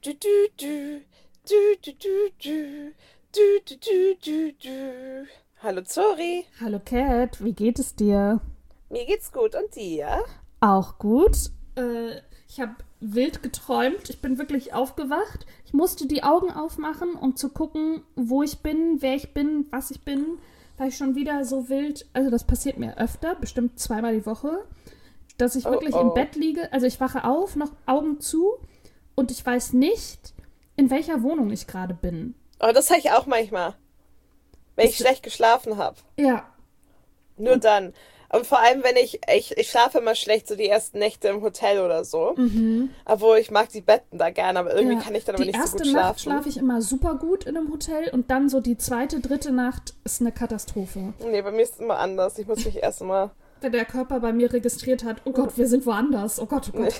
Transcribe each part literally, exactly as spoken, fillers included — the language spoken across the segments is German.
du, du, du. Du, du, du, du. Du, du, du, du, du. Hallo Zori. Hallo Cat, wie geht es dir? Mir geht's gut und dir? Auch gut. Äh, ich habe wild geträumt. Ich bin wirklich aufgewacht. Ich musste die Augen aufmachen, um zu gucken, wo ich bin, wer ich bin, was ich bin. Weil ich schon wieder so wild, also das passiert mir öfter, bestimmt zweimal die Woche, dass ich Oh, wirklich oh. im Bett liege. Also ich wache auf, noch Augen zu und ich weiß nicht, in welcher Wohnung ich gerade bin. Oh, das habe ich auch manchmal. Wenn ich Ist- schlecht geschlafen habe. Ja, Nur dann. Und vor allem, wenn ich, ich, ich schlafe immer schlecht, so die ersten Nächte im Hotel oder so. Obwohl ich mag die Betten da gerne, aber irgendwie ja. kann ich dann aber Die nicht so gut erste Nacht schlafen. schlafe ich immer super gut in einem Hotel und dann so die zweite, dritte Nacht ist eine Katastrophe. Nee, bei mir ist es immer anders. Ich muss mich erst immer. Wenn der Körper bei mir registriert hat, oh Gott, wir sind woanders, oh Gott, oh Gott.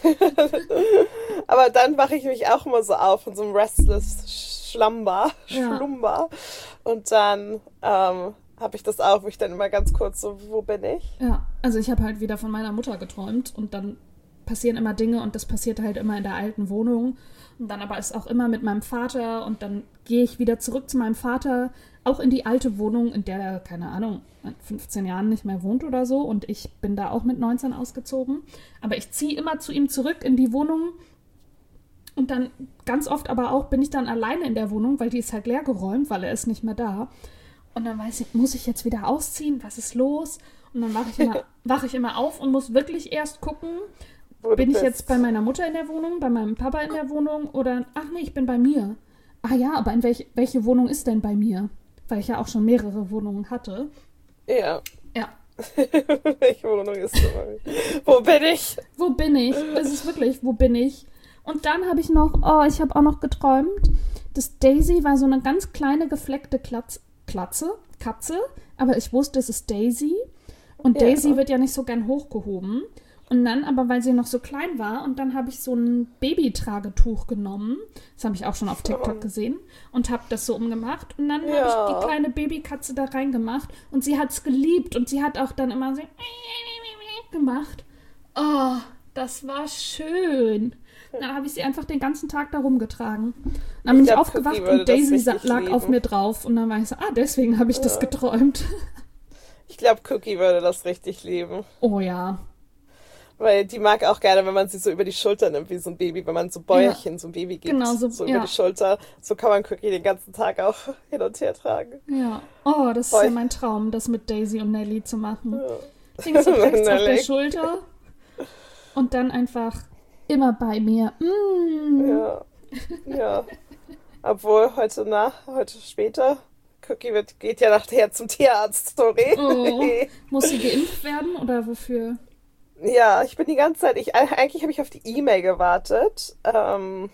Aber dann wache ich mich auch immer so auf in so einem restless Schlumber. Ja. Schlumber. Und dann ähm, habe ich das auch, wo ich dann immer ganz kurz so, wo bin ich? Ja, also ich habe halt wieder von meiner Mutter geträumt und dann passieren immer Dinge und das passiert halt immer in der alten Wohnung. Und dann aber ist auch immer mit meinem Vater und dann gehe ich wieder zurück zu meinem Vater, auch in die alte Wohnung, in der er, keine Ahnung, in fünfzehn Jahren nicht mehr wohnt oder so. Und ich bin da auch mit neunzehn ausgezogen. Aber ich ziehe immer zu ihm zurück in die Wohnung. Und dann ganz oft aber auch bin ich dann alleine in der Wohnung, weil die ist halt leer geräumt, weil er ist nicht mehr da. Und dann weiß ich, muss ich jetzt wieder ausziehen? Was ist los? Und dann wache ich immer, wache ich immer auf und muss wirklich erst gucken, Wo du bin ich bist. jetzt bei meiner Mutter in der Wohnung, bei meinem Papa in der Wohnung oder, ach nee, ich bin bei mir. Ah ja, aber in welch, welche Wohnung ist denn bei mir? Weil ich ja auch schon mehrere Wohnungen hatte. Ja. Ja, Welche Wohnung ist das? Wo bin ich? wo bin ich? Das ist wirklich, wo bin ich? Und dann habe ich noch, oh, ich habe auch noch geträumt, dass Daisy war so eine ganz kleine gefleckte Klatz, Klatze, Katze, aber ich wusste, es ist Daisy. Und Ja. Daisy wird ja nicht so gern hochgehoben. Und dann aber, weil sie noch so klein war, und dann habe ich so ein Babytragetuch genommen, das habe ich auch schon auf TikTok gesehen, und habe das so umgemacht. Und dann habe Ja. ich die kleine Babykatze da reingemacht und sie hat es geliebt und sie hat auch dann immer so gemacht. Oh, das war schön. Dann habe ich sie einfach den ganzen Tag da rumgetragen. Dann bin ich, glaub, aufgewacht Cookie würde und das Daisy sa- richtig lag lieben. auf mir drauf. Und dann war ich so, ah, deswegen habe ich das geträumt. Ich glaube, Cookie würde das richtig lieben. Oh ja. Weil die mag auch gerne, wenn man sie so über die Schulter nimmt, wie so ein Baby, wenn man so Bäuerchen so ein Baby gibt. Genau, so- so ja. über die Schulter. So kann man Cookie den ganzen Tag auch hin und her tragen. Ja. Oh, das ist Voll. ja mein Traum, das mit Daisy und Nelly zu machen. Ja. Links und rechts auf der Nelly. Schulter. Und dann einfach immer bei mir. Mm. Ja. Ja. Obwohl, heute nach, heute später, Cookie wird, geht ja nachher zum Tierarzt, sorry. Oh. Muss sie geimpft werden oder wofür? Ja, ich bin die ganze Zeit, ich, eigentlich habe ich auf die E-Mail gewartet ähm,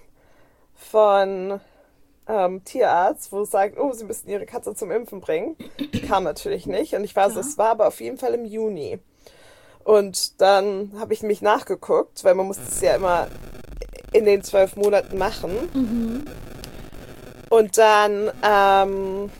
von ähm, Tierarzt, wo es sagt, oh, sie müssen ihre Katze zum Impfen bringen. Kam natürlich nicht und ich weiß, Ja. es war aber auf jeden Fall im Juni. Und dann habe ich mich nachgeguckt, weil man muss das ja immer in den zwölf Monaten machen. Mhm. Und dann ähm,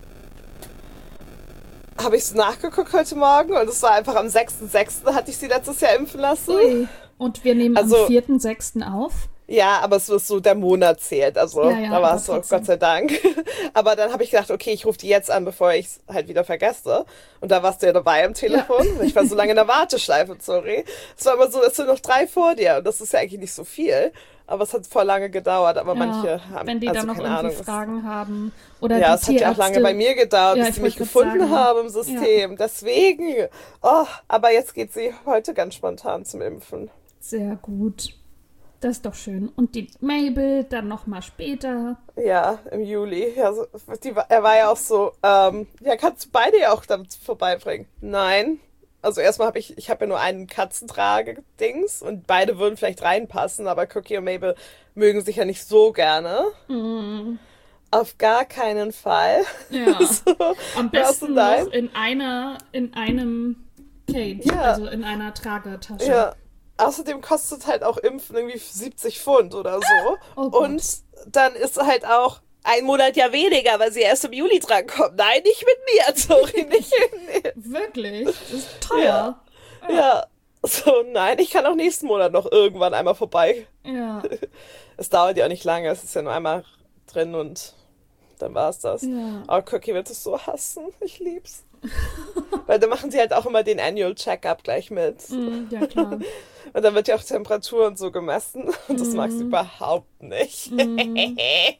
habe ich es nachgeguckt heute Morgen und es war einfach am sechsten sechsten hatte ich sie letztes Jahr impfen lassen. Ui. Und wir nehmen Also- am vierten sechsten auf. Ja, aber es ist so, der Monat zählt, also Ja, ja, da war aber es so, trotzdem. Gott sei Dank. Aber dann habe ich gedacht, okay, ich rufe die jetzt an, bevor ich es halt wieder vergesse. Und da warst du ja dabei am Telefon. Ich war so lange in der Warteschleife, sorry. Es war immer so, es sind noch drei vor dir und das ist ja eigentlich nicht so viel. Aber es hat voll lange gedauert, aber manche Ja, haben, wenn die also dann noch keine irgendwie Ahnung. es- Fragen haben. Oder Ja, die es hat ja auch lange Tierärzte- bei mir gedauert, Ja, bis ich sie mich wollte grad gefunden sagen. haben im System. Deswegen. Oh, aber jetzt geht sie heute ganz spontan zum Impfen. Sehr gut. Das ist doch schön. Und die Mabel dann noch mal später. Ja, im Juli. Ja, so, die, war- er war ja auch so, ähm, ja, kannst du beide ja auch damit vorbeibringen? Nein. Also erstmal habe ich, ich habe ja nur einen Katzentrage-Dings und beide würden vielleicht reinpassen, aber Cookie und Mabel mögen sich ja nicht so gerne. Mhm. Auf gar keinen Fall. Ja. So, Am wer ist besten denn dein? noch in einer, in einem Cage, Ja. also in einer Tragetasche. Ja. Außerdem kostet halt auch Impfen irgendwie siebzig Pfund oder so. Oh Gott. Und dann ist halt auch ein Monat ja weniger, weil sie erst im Juli drankommt. Nein, nicht mit mir, sorry, nicht mit mir. Wirklich? Das ist teuer. Ja. Ja, So, nein, ich kann auch nächsten Monat noch irgendwann einmal vorbei. Ja. Es dauert ja auch nicht lange, es ist ja nur einmal drin und dann war es das. Ja. Aber Cookie wird es so hassen. Ich lieb's. Weil da machen sie halt auch immer den Annual Check-up gleich mit. Mm, ja, klar. Und dann wird ja auch Temperatur und so gemessen. Und das Mm. mag sie überhaupt nicht. Mm.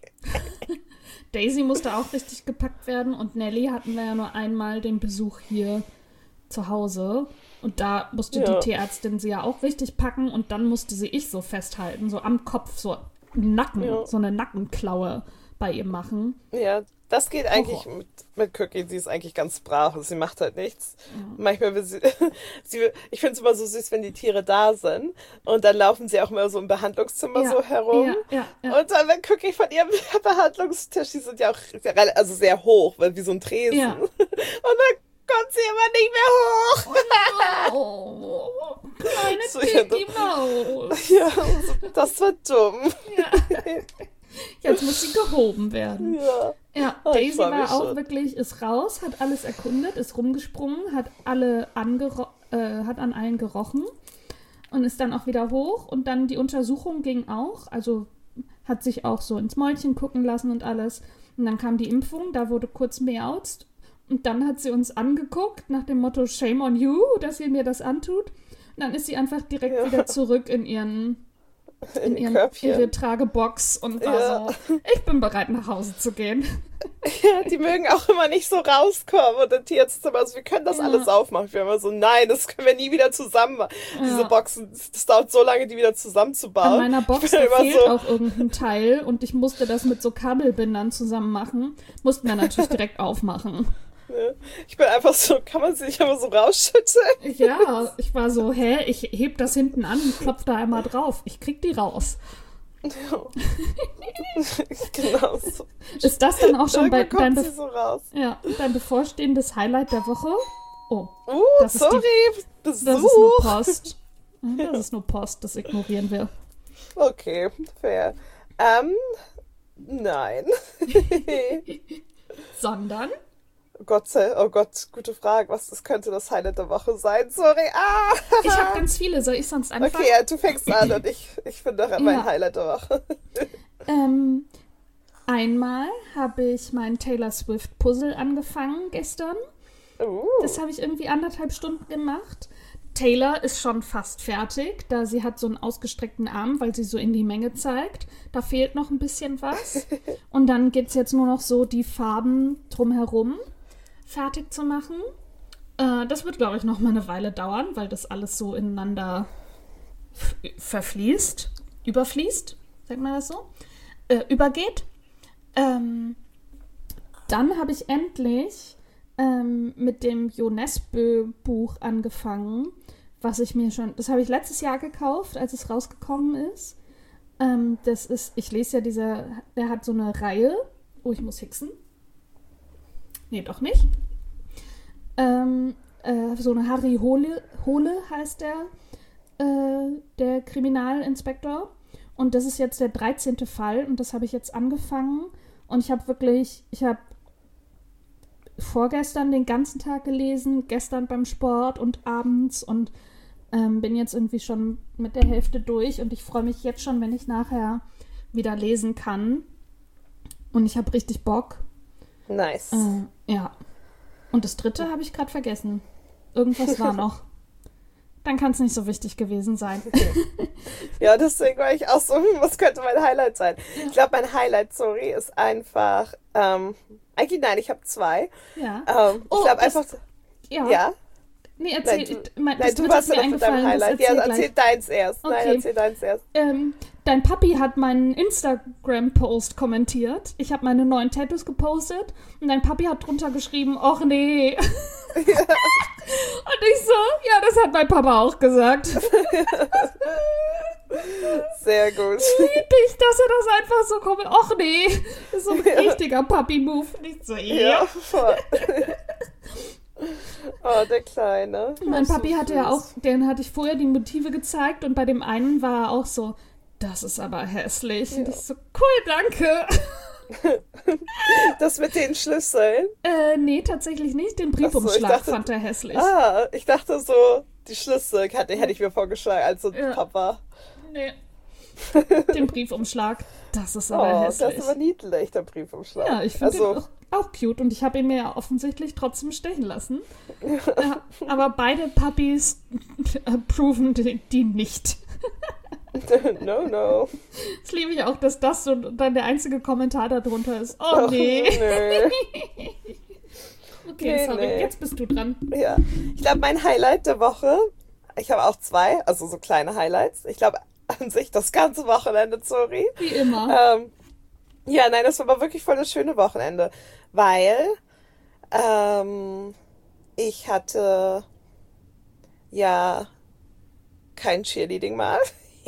Daisy musste auch richtig gepackt werden und Nelly hatten wir ja nur einmal den Besuch hier zu Hause. Und da musste Ja. die Tierärztin sie ja auch richtig packen und dann musste sie ich so festhalten, so am Kopf, so Nacken, Ja. so eine Nackenklaue bei ihr machen. Ja, das geht eigentlich Horror. mit, mit Cookie. Sie ist eigentlich ganz brav. Also sie macht halt nichts. Ja. Manchmal will sie, sie will, ich finde es immer so süß, wenn die Tiere da sind. Und dann laufen sie auch immer so im Behandlungszimmer Ja, so herum. Ja, ja, ja. Und dann, wenn Cookie von ihrem Behandlungstisch, die sind ja auch sehr, rel- also sehr hoch, weil wie so ein Tresen. Ja. Und dann kommt sie immer nicht mehr hoch. Oh, kleine So, ja, Dicky Maus. Ja, so, das war dumm. Ja. Jetzt muss sie gehoben werden. Ja. Ja, Oh, ich Daisy freu mich war auch schon. wirklich, ist raus, hat alles erkundet, ist rumgesprungen, hat alle angero äh, hat an allen gerochen und ist dann auch wieder hoch. Und dann die Untersuchung ging auch, also hat sich auch so ins Mäulchen gucken lassen und alles. Und dann kam die Impfung, da wurde kurz miauzt. Und dann hat sie uns angeguckt nach dem Motto Shame on you, dass sie mir das antut. Und dann ist sie einfach direkt Ja. wieder zurück in ihren In, in den ihren, Körbchen. ihre Tragebox und war Ja. so, ich bin bereit nach Hause zu gehen. Ja, die mögen auch immer nicht so rauskommen. Und der Tierarzt ist immer so, wir können das Ja. alles aufmachen. Wir immer so, nein, das können wir nie wieder zusammen machen. Diese Ja. Boxen, das dauert so lange, die wieder zusammenzubauen. An meiner Box Ich bin da immer fehlt so- auch irgendein Teil und ich musste das mit so Kabelbindern zusammen machen. Mussten wir natürlich direkt aufmachen. Ne? Ich bin einfach so, kann man sie nicht einfach so rausschütteln? Ja, ich war so, hä, ich heb das hinten an und klopf da einmal drauf. Ich krieg die raus. Genau so. Ist das dann auch schon bei Irgendwann dein, kommt sie Be so raus. ja, dein bevorstehendes Highlight der Woche? Oh, Uh, Das ist die- sorry, das ist nur Besuch. Post. Hm, Das ist nur Post, das ignorieren wir. Okay, fair. Ähm, nein. Sondern? Oh Gott, sei, oh Gott, gute Frage. Was das könnte das Highlight der Woche sein? Sorry. Ah! Ich habe ganz viele. Soll ich sonst anfangen? Okay, ja, du fängst an und ich, ich finde doch mein Ja. Highlight der Woche. Ähm, einmal habe ich mein Taylor Swift Puzzle angefangen gestern. Uh, Das habe ich irgendwie anderthalb Stunden gemacht. Taylor ist schon fast fertig, da sie hat so einen ausgestreckten Arm, weil sie so in die Menge zeigt. Da fehlt noch ein bisschen was. Und dann geht es jetzt nur noch so, die Farben drumherum fertig zu machen. Äh, das wird, glaube ich, noch mal eine Weile dauern, weil das alles so ineinander f- verfließt, überfließt, sagt man das so, äh, übergeht. Ähm, dann habe ich endlich ähm, mit dem Jo Nesbø-Buch angefangen, was ich mir schon, das habe ich letztes Jahr gekauft, als es rausgekommen ist. Ähm, das ist, ich lese ja diese, der hat so eine Reihe, oh, ich muss hixen. Nee, doch nicht. Ähm, äh, so eine Harry Hole, Hole heißt der, äh, der Kriminalinspektor. Und das ist jetzt der dreizehnte Fall und das habe ich jetzt angefangen. Und ich habe wirklich, ich habe vorgestern den ganzen Tag gelesen, gestern beim Sport und abends und ähm, bin jetzt irgendwie schon mit der Hälfte durch und ich freue mich jetzt schon, wenn ich nachher wieder lesen kann. Und ich habe richtig Bock. nice. Äh, ja. Und das dritte habe ich gerade vergessen. Irgendwas war noch. Dann kann es nicht so wichtig gewesen sein. Ja, deswegen war ich auch so, hm, was könnte mein Highlight sein? Ich glaube, mein Highlight, sorry, ist einfach, ähm, eigentlich nein, ich habe zwei. Ja. Ähm, Oh, ich glaube das- einfach, Ja. ja. Nee, erzähl. Nein, du, mein, nein, das du dritte warst ist ja mir noch mit deinem eingefallen, das Highlight. Ja, erzähl erzähl gleich. deins erst. Nein, Okay. erzähl deins erst. Ähm, dein Papi hat meinen Instagram-Post kommentiert. Ich habe meine neuen Tattoos gepostet und dein Papi hat drunter geschrieben, och nee. Und ich so, ja, das hat mein Papa auch gesagt. Sehr gut. Lieb ich, dass er das einfach so kommt. Och nee. Das ist so ein Ja. richtiger Papi-Move. Nicht so, ja. Ja, voll. Oh, der Kleine. Mein So Papi hatte süß. ja auch, den hatte ich vorher die Motive gezeigt und bei dem einen war er auch so, das ist aber hässlich. Und Ja. ich so, cool, danke. Das mit den Schlüsseln. Äh, nee, tatsächlich nicht. Den Ach so, ich Briefumschlag dachte- fand er hässlich. Ah, ich dachte so, die Schlüssel hätte, hätte ich mir vorgeschlagen als so Ja. Papa. Nee. Den Briefumschlag. Das ist aber Oh, hässlich. das ist aber niedlich, der Briefumschlag. Ja, ich finde also, den auch, auch cute und ich habe ihn mir ja offensichtlich trotzdem stechen lassen. Ja, aber beide Puppies approven die, die nicht. no, no. Das liebe ich auch, dass das so dann der einzige Kommentar darunter ist. Oh nee. Nö. Okay, Nee, sorry, nee. jetzt bist du dran. Ja, ich glaube, mein Highlight der Woche, ich habe auch zwei, also so kleine Highlights. Ich glaube, an sich das ganze Wochenende, sorry. Wie immer. Ähm, ja, nein, das war aber wirklich voll das schöne Wochenende, weil ähm, ich hatte ja kein Cheerleading mal.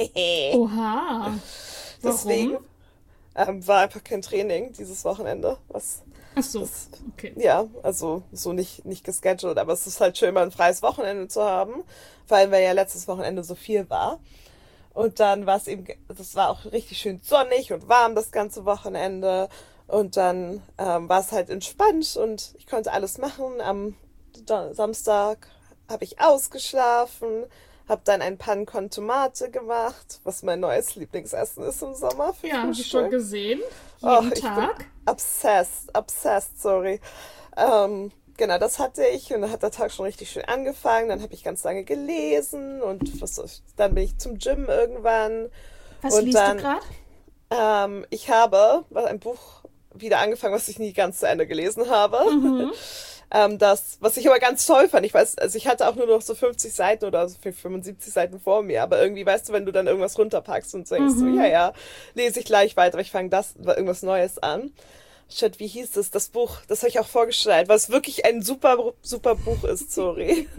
Oha. Deswegen Warum? ähm, war einfach kein Training dieses Wochenende. Was, Ach so, das, okay. ja, also so nicht, nicht gescheduled, aber es ist halt schön, mal ein freies Wochenende zu haben, weil ja letztes Wochenende so viel war. Und dann war es eben, das war auch richtig schön sonnig und warm das ganze Wochenende. Und dann ähm, war es halt entspannt und ich konnte alles machen. Am Don- Samstag habe ich ausgeschlafen, habe dann ein Pan con Tomate gemacht, was mein neues Lieblingsessen ist im Sommer für Ja, habe ich Frühstück. schon gesehen. Oh, Jeden ich Tag. bin obsessed, obsessed, sorry. Ähm, genau, das hatte ich und dann hat der Tag schon richtig schön angefangen. Dann habe ich ganz lange gelesen und was, soll ich- dann bin ich zum Gym irgendwann. Was Und liest dann, du gerade? ähm, ich habe ein Buch wieder angefangen, was ich nie ganz zu Ende gelesen habe. Mhm. Ähm, das, was ich aber ganz toll fand, ich weiß, also ich hatte auch nur noch so fünfzig Seiten oder so fünfundsiebzig Seiten vor mir, aber irgendwie, weißt du, wenn du dann irgendwas runterpackst und denkst so, ja, ja, lese ich gleich weiter, aber ich fange das, irgendwas Neues an. Shit, wie hieß es? Das Buch, das habe ich auch vorgestellt, was wirklich ein super, super Buch ist, sorry.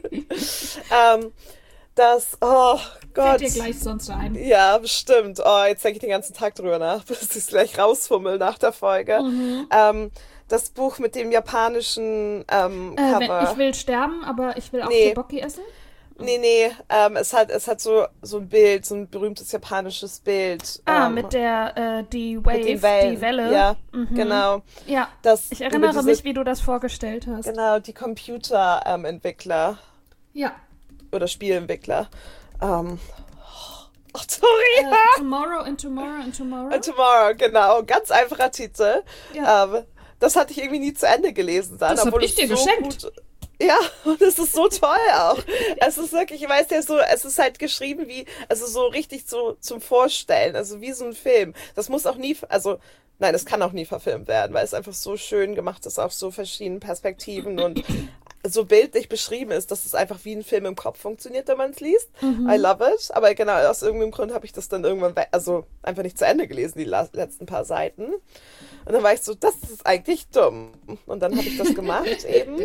ähm, das, oh Gott. Fällt dir gleich sonst ein. Ja, bestimmt. Oh, jetzt denke ich den ganzen Tag drüber nach, bis ich es gleich rausfummel nach der Folge. Mhm. Ähm, das Buch mit dem japanischen ähm, Äh, Cover. wenn, ich will sterben, aber ich will auch Nee. Tteokbokki essen. Nee, nee, ähm, es hat, es hat so, so ein Bild, so ein berühmtes japanisches Bild. Ah, ähm, mit der, äh, die Wave, mit den Wellen. die Welle. Ja, Mhm. genau. Ja, Das, ich über erinnere diese, mich, wie du das vorgestellt hast. Genau, die Computerentwickler Ja. oder Spielentwickler. Ähm, oh, sorry. Äh, tomorrow and Tomorrow and Tomorrow. And Tomorrow, genau. Ganz einfacher Titel. Ja. Ähm, das hatte ich irgendwie nie zu Ende gelesen dann. Das hab obwohl ich es dir so geschenkt. Gut, ja, und es ist so toll auch. Es ist wirklich, ich weiß ja so, es ist halt geschrieben wie, also so richtig so zum Vorstellen, also wie so ein Film. Das muss auch nie, also nein, das kann auch nie verfilmt werden, weil es einfach so schön gemacht ist auf so verschiedenen Perspektiven und so bildlich beschrieben ist, dass es einfach wie ein Film im Kopf funktioniert, wenn man es liest. Mhm. I love it. Aber genau, aus irgendeinem Grund habe ich das dann irgendwann, we- also einfach nicht zu Ende gelesen, die la- letzten paar Seiten. Und dann war ich so, das ist eigentlich dumm. Und dann habe ich das gemacht eben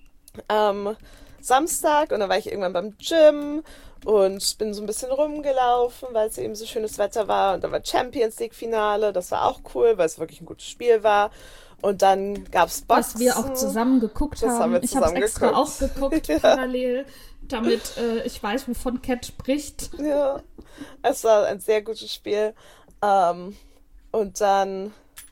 am Samstag und dann war ich irgendwann beim Gym und bin so ein bisschen rumgelaufen, weil es eben so schönes Wetter war und da war Champions League Finale, das war auch cool, weil es wirklich ein gutes Spiel war. Und dann gab's Boxen. Was wir auch zusammen geguckt Das haben. haben wir Ich habe es zusammen extra geguckt. auch geguckt, Ja. parallel, damit äh, ich weiß, wovon Cat spricht. Ja, es war ein sehr gutes Spiel. Ähm, und dann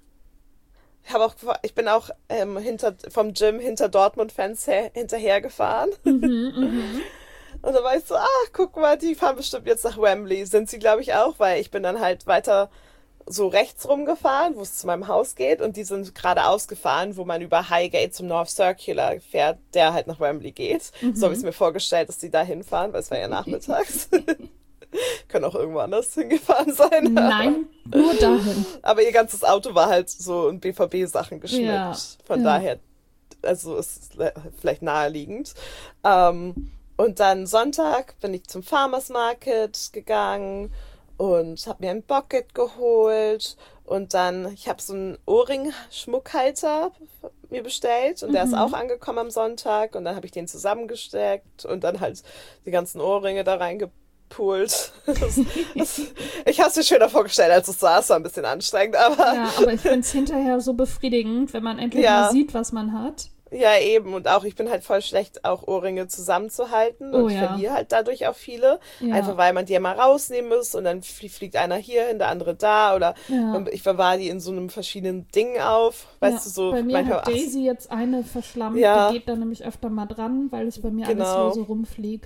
ich habe auch, ich bin auch ähm, hinter, vom Gym hinter Dortmund-Fans her, hinterhergefahren. Mhm, Und dann war ich so, ach, guck mal, die fahren bestimmt jetzt nach Wembley. Sind sie, glaube ich, auch, weil ich bin dann halt weiter so rechts rumgefahren, wo es zu meinem Haus geht. Und die sind geradeaus gefahren, wo man über Highgate zum North Circular fährt, der halt nach Wembley geht. So habe ich es mir vorgestellt, dass die da hinfahren, weil es war ja nachmittags. Können auch irgendwo anders hingefahren sein. Nein, nur dahin. Aber ihr ganzes Auto war halt so in B V B-Sachen geschmückt. Ja, Von ja. daher, also ist es le- vielleicht naheliegend. Ähm, und dann Sonntag bin ich zum Farmers Market gegangen und habe mir ein Bucket geholt. Und dann, ich habe so einen Ohrring-Schmuckhalter mir bestellt und der ist auch angekommen am Sonntag. Und dann habe ich den zusammengesteckt und dann halt die ganzen Ohrringe da reingepult. Das, das, ich habe es mir schöner vorgestellt, als es saß. War ein bisschen anstrengend, aber Ja, aber ich finde es hinterher so befriedigend, wenn man endlich Ja. mal sieht, was man hat. ja, eben. Und auch, ich bin halt voll schlecht, auch Ohrringe zusammenzuhalten. Und Oh, ich ja. verliere halt dadurch auch viele. Ja. Einfach weil man die ja mal rausnehmen muss und dann flie- fliegt einer hier hin, der andere da. Oder Ja. ich verwahre die in so einem verschiedenen Ding auf. Weißt Ja, du, so bei mir manchmal. hat Daisy jetzt eine verschlammt. Ja. Die geht da nämlich öfter mal dran, weil es bei mir Genau. alles nur so rumfliegt.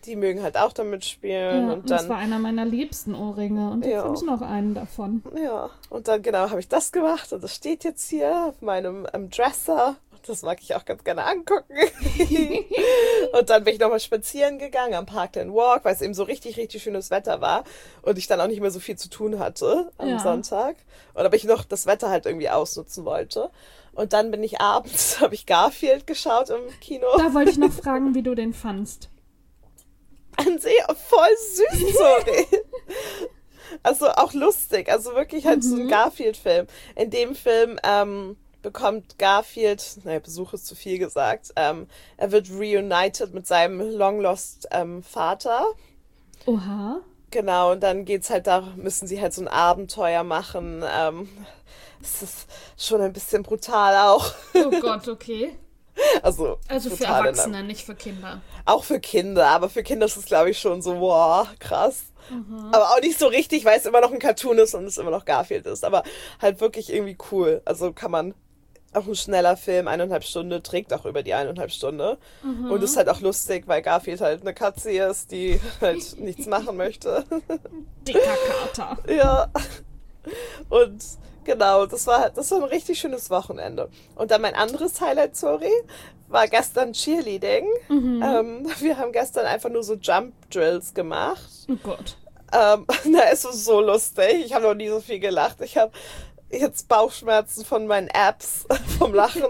die mögen halt auch damit spielen. Ja, und das dann, war einer meiner liebsten Ohrringe und jetzt Ja. habe ich noch einen davon. ja, und dann genau habe ich das gemacht und das steht jetzt hier auf meinem ähm, Dresser. Das mag ich auch ganz gerne angucken. Und dann bin ich nochmal spazieren gegangen am Parkland Walk, weil es eben so richtig, richtig schönes Wetter war und ich dann auch nicht mehr so viel zu tun hatte am Ja. Sonntag. Und aber ich noch das Wetter halt irgendwie ausnutzen wollte. Und dann bin ich abends, habe ich Garfield geschaut im Kino. Da wollte ich noch fragen, wie du den fandst. An sich voll süß, sorry. Also auch lustig, also wirklich halt so ein Garfield-Film. In dem Film ähm, bekommt Garfield, naja, Besuch ist zu viel gesagt, ähm, er wird reunited mit seinem long-lost ähm, Vater. Oha. Genau, und dann geht's halt da, müssen sie halt so ein Abenteuer machen. Ähm, es ist schon ein bisschen brutal auch. Oh Gott, okay. Also, Also für brutal in der- Erwachsene, nicht für Kinder. Auch für Kinder, aber für Kinder ist es, glaube ich, schon so, wow, krass. Aber auch nicht so richtig, weil es immer noch ein Cartoon ist und es immer noch Garfield ist. Aber halt wirklich irgendwie cool. Also kann man, auch ein schneller Film, eineinhalb Stunden, trägt auch über die eineinhalb Stunde. Und ist halt auch lustig, weil Garfield halt eine Katze ist, die halt nichts machen möchte. Dicker Kater. Ja. Und genau, das war, das war ein richtig schönes Wochenende. Und dann mein anderes Highlight, sorry, war gestern Cheerleading. Ähm, wir haben gestern einfach nur so Jump Drills gemacht. Oh Gott. Ähm, na, es ist so lustig. Ich habe noch nie so viel gelacht. Ich habe jetzt Bauchschmerzen von meinen Apps vom Lachen.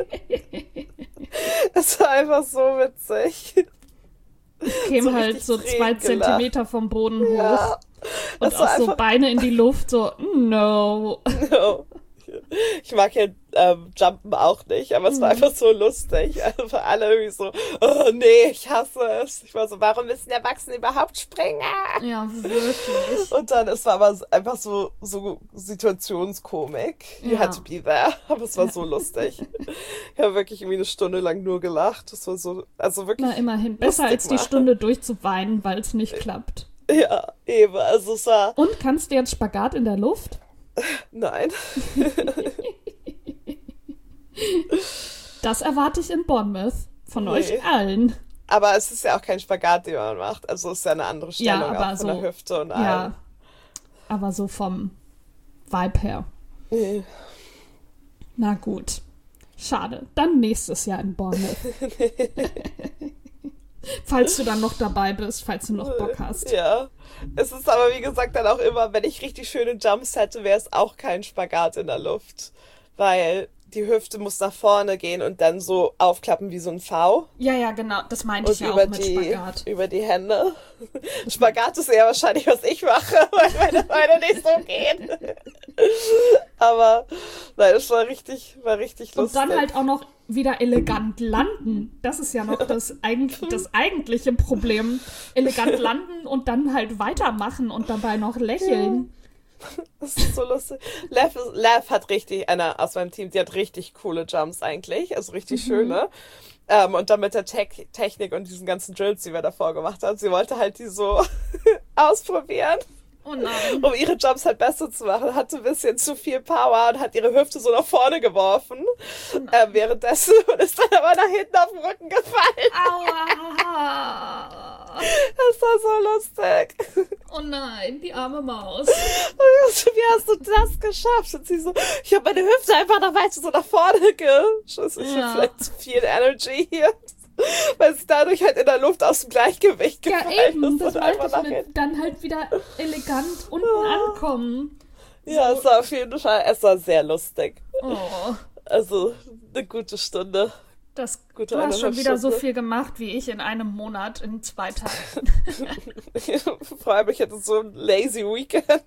Es war einfach so witzig. Käme So halt richtig so zwei Tränen Zentimeter vom Boden hoch. Ja. Und Es war auch so einfach- Beine in die Luft, so, no. No. Ich mag ja ähm, Jumpen auch nicht, aber es war einfach so lustig. Also für alle irgendwie so, oh nee, ich hasse es. Ich war so, warum müssen Erwachsene überhaupt springen? Ja, wirklich. Und dann, es war aber einfach so, so Situationskomik. You Ja. had to be there. Aber es war so lustig. Ich habe wirklich irgendwie eine Stunde lang nur gelacht. Das war so, also wirklich. Na, immerhin. Besser lustig als die mal. Stunde durchzuweinen, weil es nicht klappt. Ja, eben. Also es war, Und kannst du jetzt Spagat in der Luft? nein. Das erwarte ich in Bournemouth. Von Nee. euch allen. Aber es ist ja auch kein Spagat, den man macht. Also es ist ja eine andere Stellung aber auch von so- der Hüfte und allem. Ja. Aber so vom Vibe her. Nee. Na gut. Schade. Dann nächstes Jahr in Bournemouth. Falls du dann noch dabei bist, falls du noch Bock hast. Ja. Es ist aber, wie gesagt, dann auch immer, wenn ich richtig schöne Jumps hätte, wäre es auch kein Spagat in der Luft. Weil die Hüfte muss nach vorne gehen und dann so aufklappen wie so ein V. Ja, ja, genau. Das meinte ich Und ja über auch mit die, Spagat. über die Hände. Spagat ist eher wahrscheinlich, was ich mache, weil meine Beine nicht so gehen. Aber nein, das war richtig, war richtig Und lustig. dann halt auch noch wieder elegant landen. Das ist ja noch das, eigentlich, das eigentliche Problem. Elegant landen und dann halt weitermachen und dabei noch lächeln. Das ist so lustig. Lev, ist, Lev hat richtig, einer aus meinem Team, die hat richtig coole Jumps eigentlich, also richtig schöne. Ähm, und dann mit der Tech Technik und diesen ganzen Drills, die wir davor gemacht haben, sie wollte halt die so ausprobieren, Oh nein. um ihre Jumps halt besser zu machen. Hatte ein bisschen zu viel Power und hat ihre Hüfte so nach vorne geworfen äh, währenddessen und ist dann aber nach hinten auf den Rücken gefallen. Aua. Das war so lustig. Oh nein, die arme Maus. Und ich so, wie hast du das geschafft? Und sie so, ich habe meine Hüfte einfach nach weiter so nach vorne geschossen. Ich Ja. habe vielleicht zu viel Energy hier. Weil sie dadurch halt in der Luft aus dem Gleichgewicht Ja, gefallen eben. ist Das und meinte einfach ich nach mit hinten. dann halt wieder elegant unten ankommen. Ja, es war auf jeden Fall, es war sehr lustig. Oh, Also, eine gute Stunde. das, Gute du hast schon eineinhalb wieder so Stunden. viel gemacht wie ich in einem Monat, in zwei Tagen. Vor allem, ich hatte so ein lazy Weekend.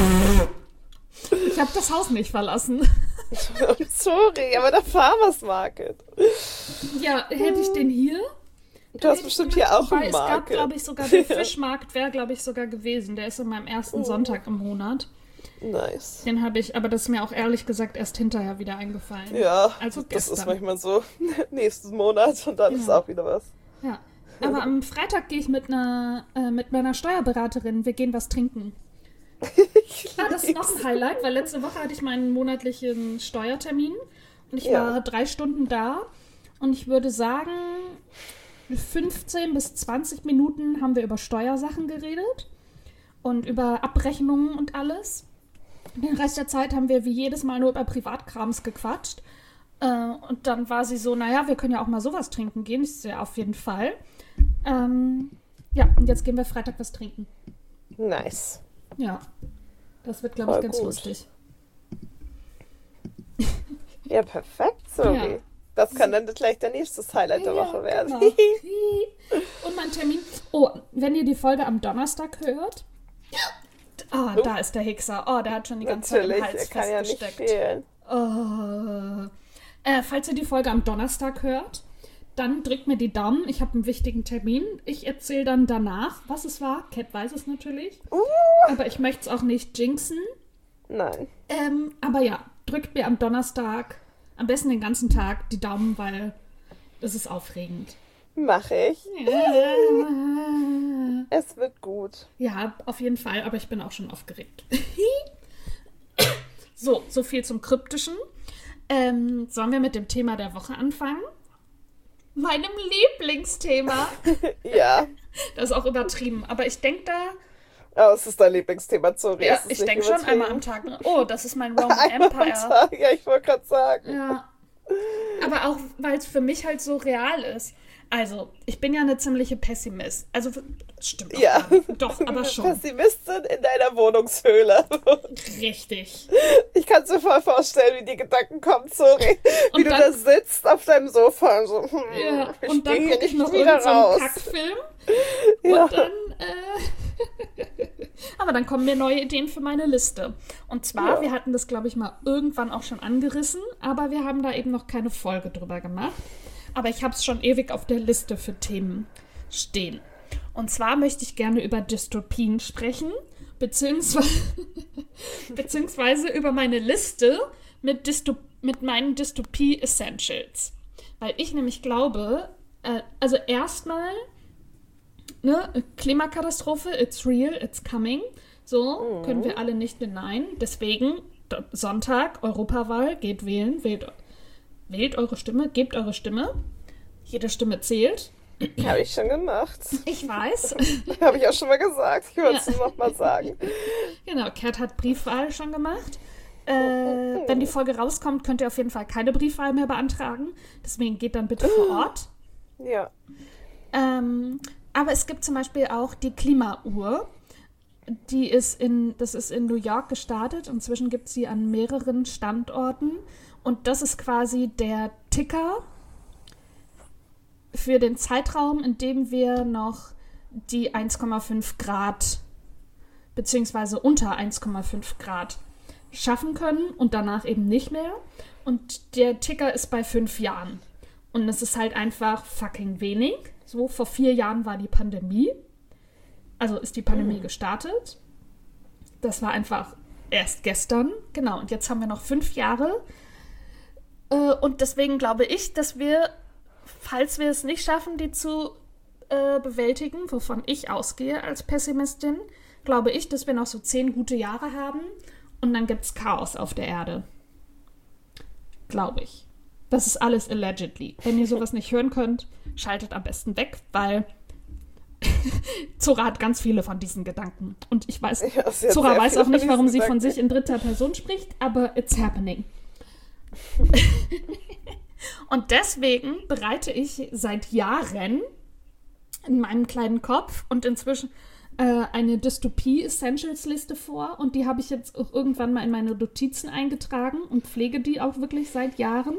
Ich habe das Haus nicht verlassen. Sorry, aber der Farmers Market. Ja, hätte ich den hier? Du hast bestimmt hier auch Wobei, einen es gab, Market. glaube ich, sogar der Fischmarkt wäre, glaube ich, sogar gewesen. Der ist an meinem ersten Sonntag im Monat. Nice. Den habe ich, aber das ist mir auch ehrlich gesagt erst hinterher wieder eingefallen. Ja, Also das gestern. ist manchmal so. Nächsten Monat und dann ist Ja. auch wieder was. Ja. Aber am Freitag gehe ich mit einer, äh, mit meiner Steuerberaterin. Wir gehen was trinken. Ah, das ist noch ein Highlight, weil letzte Woche hatte ich meinen monatlichen Steuertermin und ich Ja. war drei Stunden da und ich würde sagen, fünfzehn bis zwanzig Minuten haben wir über Steuersachen geredet und über Abrechnungen und alles. Den Rest der Zeit haben wir wie jedes Mal nur über Privatkrams gequatscht. Äh, und dann war sie so, naja, wir können ja auch mal sowas trinken gehen. Ich sehe auf jeden Fall. Ähm, ja, und jetzt gehen wir Freitag was trinken. Nice. Ja, das wird, glaube ich, ganz gut. lustig. Ja, perfekt, Sori. Ja. Das kann dann gleich der nächste Highlight der Ja, Woche werden. genau. Und mein Termin. Oh, wenn ihr die Folge am Donnerstag hört. Ah, oh, da ist der Hexer. Oh, der hat schon die ganze Natürlich, Zeit im Hals er kann ja nicht festgesteckt. fehlen. Oh. Äh, falls ihr die Folge am Donnerstag hört, dann drückt mir die Daumen. Ich habe einen wichtigen Termin. Ich erzähle dann danach, was es war. Cat weiß es natürlich. Uh. Aber ich möchte es auch nicht jinxen. Nein. Ähm, aber ja, drückt mir am Donnerstag, am besten den ganzen Tag, die Daumen, weil es ist aufregend. Mach ich. Ja. Es wird gut. Ja, auf jeden Fall, aber ich bin auch schon aufgeregt. So, so viel zum Kryptischen. Ähm, sollen wir mit dem Thema der Woche anfangen? Meinem Lieblingsthema. Ja. Das ist auch übertrieben, aber ich denke da... Oh, es ist dein Lieblingsthema, sorry. Ja, es ist ich nicht denke schon übertrieben. einmal am Tag. Oh, das ist mein Roman Einmal am Empire. Tag, ja, ich wollte gerade sagen. Ja. Aber auch, weil es für mich halt so real ist. Also, ich bin ja eine ziemliche Pessimist. Also, stimmt auch Ja. gar nicht. Doch, aber schon. Pessimistin in deiner Wohnungshöhle. Richtig. Ich kann es mir voll vorstellen, wie die Gedanken kommen, sorry. Wie Und du dann- da sitzt auf deinem Sofa und so, hm, Ja, ich und dann geh hier gucke ich nicht noch wieder irgendeinen raus. Kackfilm. Ja. Und dann, äh... Aber dann kommen mir neue Ideen für meine Liste. Und zwar, Ja. wir hatten das, glaube ich, mal irgendwann auch schon angerissen, aber wir haben da eben noch keine Folge drüber gemacht. Aber ich habe es schon ewig auf der Liste für Themen stehen. Und zwar möchte ich gerne über Dystopien sprechen, beziehungsweise, beziehungsweise über meine Liste mit, Dystop- mit meinen Dystopie-Essentials. Weil ich nämlich glaube, äh, also erstmal, ne, Klimakatastrophe, it's real, it's coming. So, Mhm. können wir alle nicht denyen. Deswegen, do- Sonntag, Europawahl, geht wählen, wählt, wählt eure Stimme, gebt eure Stimme. Jede Stimme zählt. Habe ich schon gemacht. Ich weiß. Habe ich auch schon mal gesagt. Ich würde es Ja. noch mal sagen. Genau, Kat hat Briefwahl schon gemacht. Äh, wenn die Folge rauskommt, könnt ihr auf jeden Fall keine Briefwahl mehr beantragen. Deswegen geht dann bitte vor Ort. Ja. Ähm, aber es gibt zum Beispiel auch die Klimauhr. Die ist in, das ist in New York gestartet. Inzwischen gibt es sie an mehreren Standorten. Und das ist quasi der Ticker für den Zeitraum, in dem wir noch die eins Komma fünf Grad beziehungsweise unter eins Komma fünf Grad schaffen können und danach eben nicht mehr. Und der Ticker ist bei fünf Jahren. Und das ist halt einfach fucking wenig. So, vor vier Jahren war die Pandemie. Also ist die Pandemie gestartet. Das war einfach erst gestern. Genau, und jetzt haben wir noch fünf Jahre. Äh, und deswegen glaube ich, dass wir, falls wir es nicht schaffen, die zu äh, bewältigen, wovon ich ausgehe als Pessimistin, glaube ich, dass wir noch so zehn gute Jahre haben und dann gibt es Chaos auf der Erde. Glaube ich. Das ist alles allegedly. Wenn ihr sowas nicht hören könnt, schaltet am besten weg, weil Zora hat ganz viele von diesen Gedanken. Und ich weiß, Ja, sie hat Zora sehr weiß viele auch nicht, von warum diesen sie von Gedanken. sich in dritter Person spricht, aber it's happening. Und deswegen bereite ich seit Jahren in meinem kleinen Kopf und inzwischen äh, eine Dystopie-Essentials-Liste vor. Und die habe ich jetzt auch irgendwann mal in meine Notizen eingetragen und pflege die auch wirklich seit Jahren,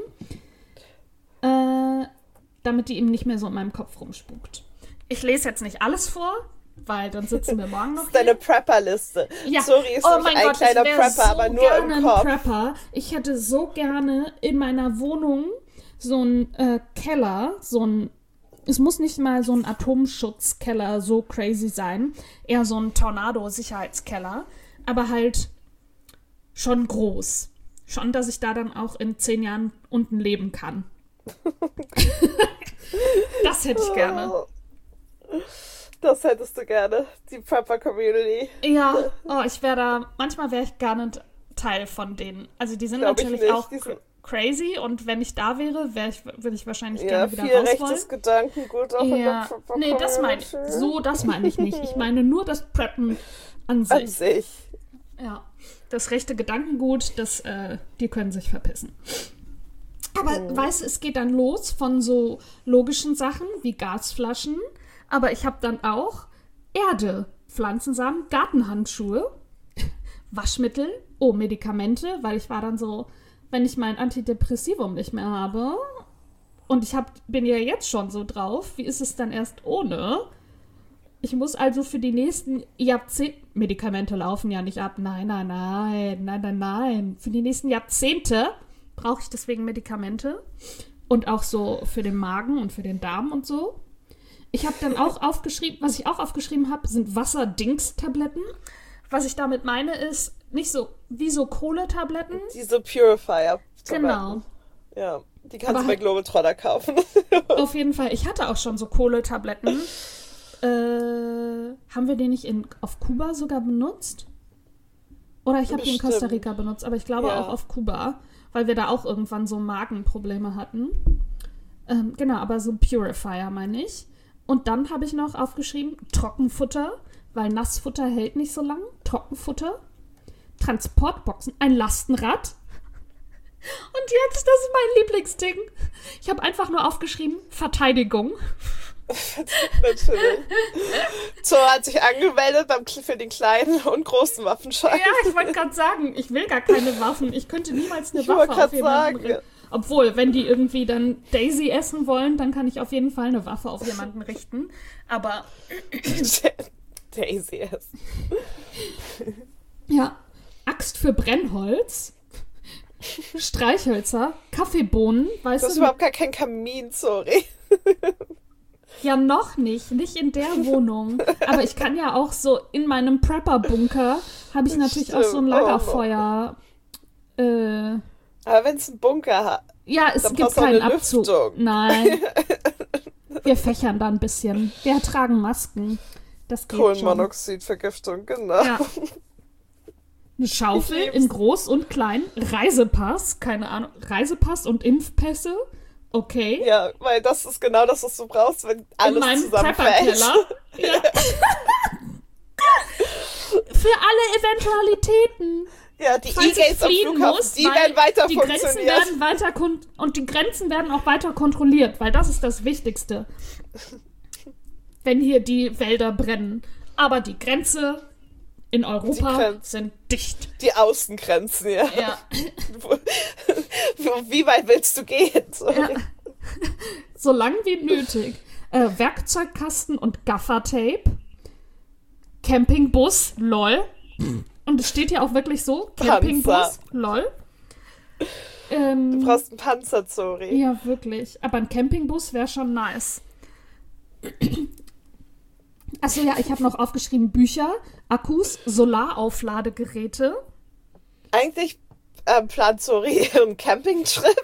äh, damit die eben nicht mehr so in meinem Kopf rumspukt. Ich lese jetzt nicht alles vor, weil dann sitzen wir morgen noch Das ist deine hier. Prepper-Liste. Ja. Sorry, ist Oh nicht mein ein Gott, kleiner ich wäre Prepper, so aber nur gerne im Kopf. ein Prepper. Ich hätte so gerne in meiner Wohnung so einen äh, Keller, so ein, es muss nicht mal so ein Atomschutzkeller so crazy sein, eher so ein Tornado-Sicherheitskeller, aber halt schon groß. Schon, dass ich da dann auch in zehn Jahren unten leben kann. Das hätte ich gerne. Das hättest du gerne, die Prepper-Community. Ja, oh, ich wäre da, manchmal wäre ich gar nicht Teil von denen. Also die sind Glaube ich natürlich nicht. auch Die sind, crazy und wenn ich da wäre, wär ich, würde ich wahrscheinlich ja, gerne wieder viel raus wollen. rechtes Gedankengut auch Ja. in der Prepper Nee, das meine ich. Community. So, das meine ich nicht. Ich meine nur das Preppen an sich. An sich. Ja. Das rechte Gedankengut, das, äh, die können sich verpissen. Aber, Mhm. weißt du, es geht dann los von so logischen Sachen wie Gasflaschen, aber ich habe dann auch Erde, Pflanzensamen, Gartenhandschuhe, Waschmittel, oh, Medikamente, weil ich war dann so, wenn ich mein Antidepressivum nicht mehr habe und ich hab, bin ja jetzt schon so drauf, wie ist es dann erst ohne? Ich muss also für die nächsten Jahrzehnte, Medikamente laufen ja nicht ab, nein, nein, nein, nein, nein, nein, für die nächsten Jahrzehnte brauche ich deswegen Medikamente und auch so für den Magen und für den Darm und so. Ich habe dann auch aufgeschrieben, was ich auch aufgeschrieben habe, sind Wasserdings-Tabletten. Was ich damit meine, ist nicht so wie so Kohletabletten. Diese Purifier. Genau. Ja, die kannst Aber du bei halt- Globetrotter kaufen. Auf jeden Fall. Ich hatte auch schon so Kohletabletten. Äh, haben wir die nicht in, auf Kuba sogar benutzt? Oder ich habe die in Bestimmt. Costa Rica benutzt, aber ich glaube Ja. auch auf Kuba, weil wir da auch irgendwann so Magenprobleme hatten. Ähm, genau, aber so Purifier meine ich. Und dann habe ich noch aufgeschrieben, Trockenfutter, weil Nassfutter hält nicht so lang. Trockenfutter. Transportboxen, ein Lastenrad. Und jetzt, das ist mein Lieblingsding. Ich habe einfach nur aufgeschrieben, Verteidigung. Natürlich. So hat sich angemeldet beim, für den kleinen und großen Waffenschein. Ja, ich wollte gerade sagen, ich will gar keine Waffen. Ich könnte niemals eine Ich wollte Waffe grad auf jemanden sagen. richten. Obwohl, wenn die irgendwie dann Daisy essen wollen, dann kann ich auf jeden Fall eine Waffe auf jemanden richten. Aber Daisy ist. ja, Axt für Brennholz, Streichhölzer, Kaffeebohnen, weißt Du hast du? überhaupt gar keinen Kamin, sorry. Ja, noch nicht, nicht in der Wohnung. Aber ich kann ja auch so in meinem Prepper-Bunker habe ich natürlich auch so ein Stimmt. Lagerfeuer. Äh, Aber wenn es einen Bunker hat, ja, es Dann gibt brauchst du auch keinen eine Abzug. Lüftung. Nein. Wir fächern da ein bisschen. Wir tragen Masken. Das geht schon. Kohlenmonoxidvergiftung, genau. Ja. Eine Schaufel Ich lieb's. in groß und klein. Reisepass, keine Ahnung. Reisepass und Impfpässe. Okay. Ja, weil das ist genau das, was du brauchst, wenn alles in meinem zusammenfällt. Prepper-Keller. Ja. Für alle Eventualitäten. Ja, die Falls ich E-Gates am fliehen Flughafen, muss, die weil werden weiter die Grenzen funktionieren. werden weiter kon- und die Grenzen werden auch weiter kontrolliert, weil das ist das Wichtigste. Wenn hier die Wälder brennen. Aber die Grenze in Europa Grenzen. sind dicht. Die Außengrenzen, ja. Ja. Wie weit willst du gehen? Sorry. Ja. So lang wie nötig. Äh, Werkzeugkasten und Gaffertape. Campingbus, lol. Und es steht ja auch wirklich so, Campingbus, Panzer. lol. Ähm, Du brauchst einen Panzer, sorry. ja, wirklich. Aber ein Campingbus wäre schon nice. Achso, ja, ich habe noch aufgeschrieben Bücher, Akkus, Solaraufladegeräte. Eigentlich ähm, plant Sori ihren Campingtrip.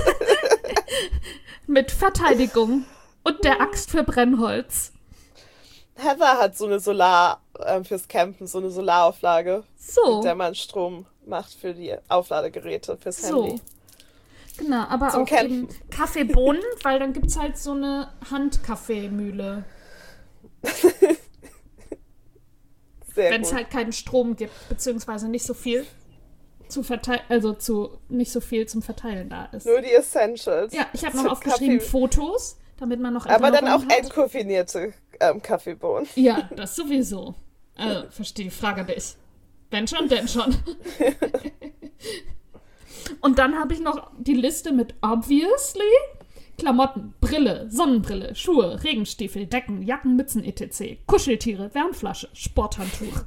Mit Verteidigung und der Axt für Brennholz. Heather hat so eine Solar ähm, fürs Campen, so eine Solarauflage, So, mit der man Strom macht für die Aufladegeräte fürs so. Handy. Genau, aber Zum auch Campen. eben Kaffeebohnen, weil dann gibt es halt so eine Handkaffeemühle, Sehr wenn es gut. halt keinen Strom gibt, beziehungsweise nicht so viel zu verteilen, also zu nicht so viel zum Verteilen da ist. Nur die Essentials. Ja, ich habe noch Zum aufgeschrieben Kaffee- Fotos, damit man noch Aber dann auch Erinnerungen hat. entkoffinierte ähm, Kaffeebohnen. Ja, das sowieso. Also, verstehe die Frage nicht. Wenn schon, denn schon. Und dann habe ich noch die Liste mit obviously Klamotten, Brille, Sonnenbrille, Schuhe, Regenstiefel, Decken, Jacken, Mützen et cetera. Kuscheltiere, Wärmflasche, Sporthandtuch.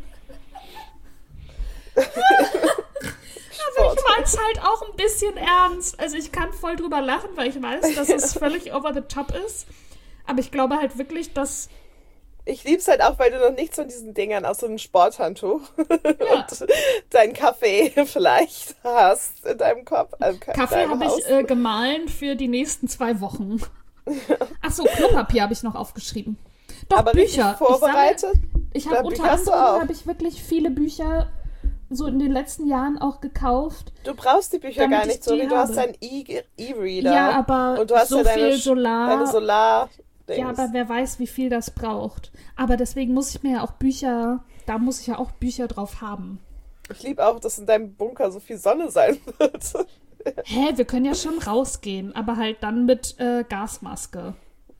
Also ich meine es halt auch ein bisschen ernst. Also ich kann voll drüber lachen, weil ich weiß, dass es völlig over the top ist. Aber ich glaube halt wirklich, dass... Ich lieb's halt auch, weil du noch nichts von diesen Dingern außer einem Sporthandtuch Ja. und deinen Kaffee vielleicht hast in deinem Kopf. Äh, Kaffee deinem habe Haus. ich äh, gemahlen für die nächsten zwei Wochen. Achso, Klopapier habe ich noch aufgeschrieben. Doch, Aber Bücher. richtig vorbereitet? Ich, Ja, sammle- ich habe Bücher unter hast du anderem auch. habe ich wirklich viele Bücher so in den letzten Jahren auch gekauft. Du brauchst die Bücher damit gar ich nicht, die sorry, du hast habe. deinen E- E-Reader. Ja, aber und du hast so ja deine, viel Solar. deine Solar Ja, aber wer weiß, wie viel das braucht. Aber deswegen muss ich mir ja auch Bücher, da muss ich ja auch Bücher drauf haben. Ich liebe auch, dass in deinem Bunker so viel Sonne sein wird. Hä, wir können ja schon rausgehen, aber halt dann mit äh, Gasmaske.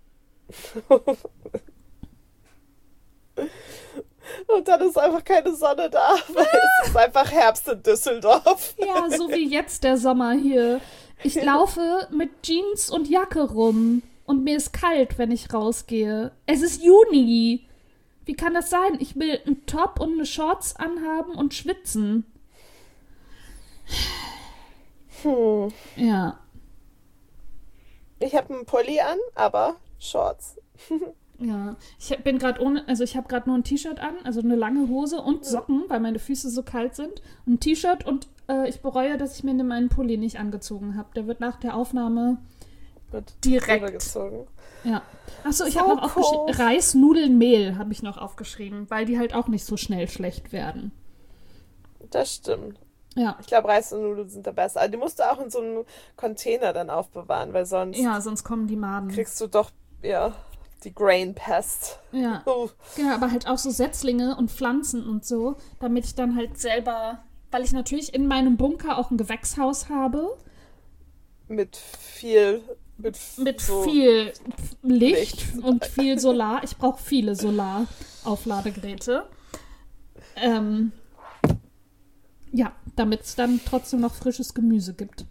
Und dann ist einfach keine Sonne da, weil es ist einfach Herbst in Düsseldorf. Ja, so wie jetzt der Sommer hier. Ich laufe mit Jeans und Jacke rum und mir ist kalt, wenn ich rausgehe. Es ist Juni. Wie kann das sein? Ich will einen Top und eine Shorts anhaben und schwitzen. Hm. Ja. Ich habe einen Pulli an, aber Shorts. Ja, ich bin gerade ohne, also ich habe gerade nur ein T-Shirt an, also eine lange Hose und Socken, weil meine Füße so kalt sind. Ein T-Shirt und äh, ich bereue, dass ich mir meinen Pulli nicht angezogen habe. Der wird nach der Aufnahme Wird direkt rübergezogen. Ja. Achso, ich So habe noch aufgeschrieben, cool. Reis, Nudeln, Mehl habe ich noch aufgeschrieben, weil die halt auch nicht so schnell schlecht werden. Das stimmt. Ja. Ich glaube, Reis und Nudeln sind da besser. Aber die musst du auch in so einem Container dann aufbewahren, weil sonst Ja, sonst kommen die Maden. kriegst du doch, ja, die Grain Pest. Ja. Oh. Genau, aber halt auch so Setzlinge und Pflanzen und so, damit ich dann halt selber, weil ich natürlich in meinem Bunker auch ein Gewächshaus habe, Mit viel, mit, mit so viel Licht, Licht. und viel Solar. Ich brauche viele Solaraufladegeräte. Ähm, ja, damit es dann trotzdem noch frisches Gemüse gibt.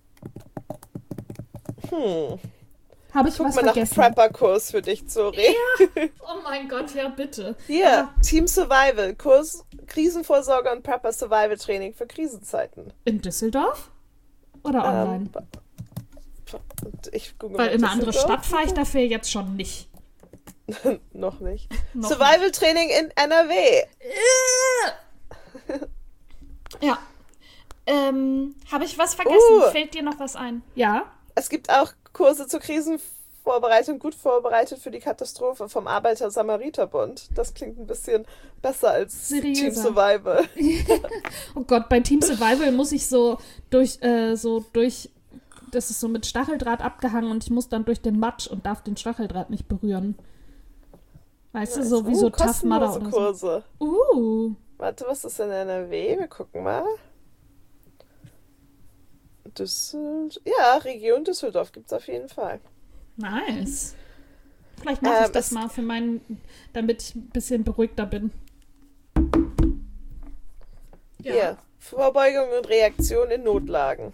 Hm. Habe ich Guck was mal nach einem vergessen? Prepper-Kurs für dich, Zori. Oh mein Gott, ja bitte. Hier, Aber Team Survival, Kurs Krisenvorsorge und Prepper Survival Training für Krisenzeiten. in Düsseldorf? Oder online? Ähm, und ich google Weil mal in eine andere Düsseldorf. Stadt fahre ich dafür jetzt schon nicht. Noch nicht. Noch Survival Training in N R W. Ja. Ähm, habe ich was vergessen? Uh. Fällt dir noch was ein? Ja? Es gibt auch Kurse zur Krisenvorbereitung, gut vorbereitet für die Katastrophe vom Arbeiter-Samariter-Bund. Das klingt ein bisschen besser als Seriöser. Team Survival. Oh Gott, bei Team Survival muss ich so durch, äh, so durch, das ist so mit Stacheldraht abgehangen und ich muss dann durch den Matsch und darf den Stacheldraht nicht berühren. Weißt du, so wie Uh, so Tough Mudder kostenlose oder Kurse. so. Uh, Warte, was ist in N R W? Wir gucken mal. Düssel ja, Region Düsseldorf gibt es auf jeden Fall. nice. Vielleicht mache Ähm, ich das es- mal für meinen, damit ich ein bisschen beruhigter bin. Hier, Vorbeugung und Reaktion in Notlagen.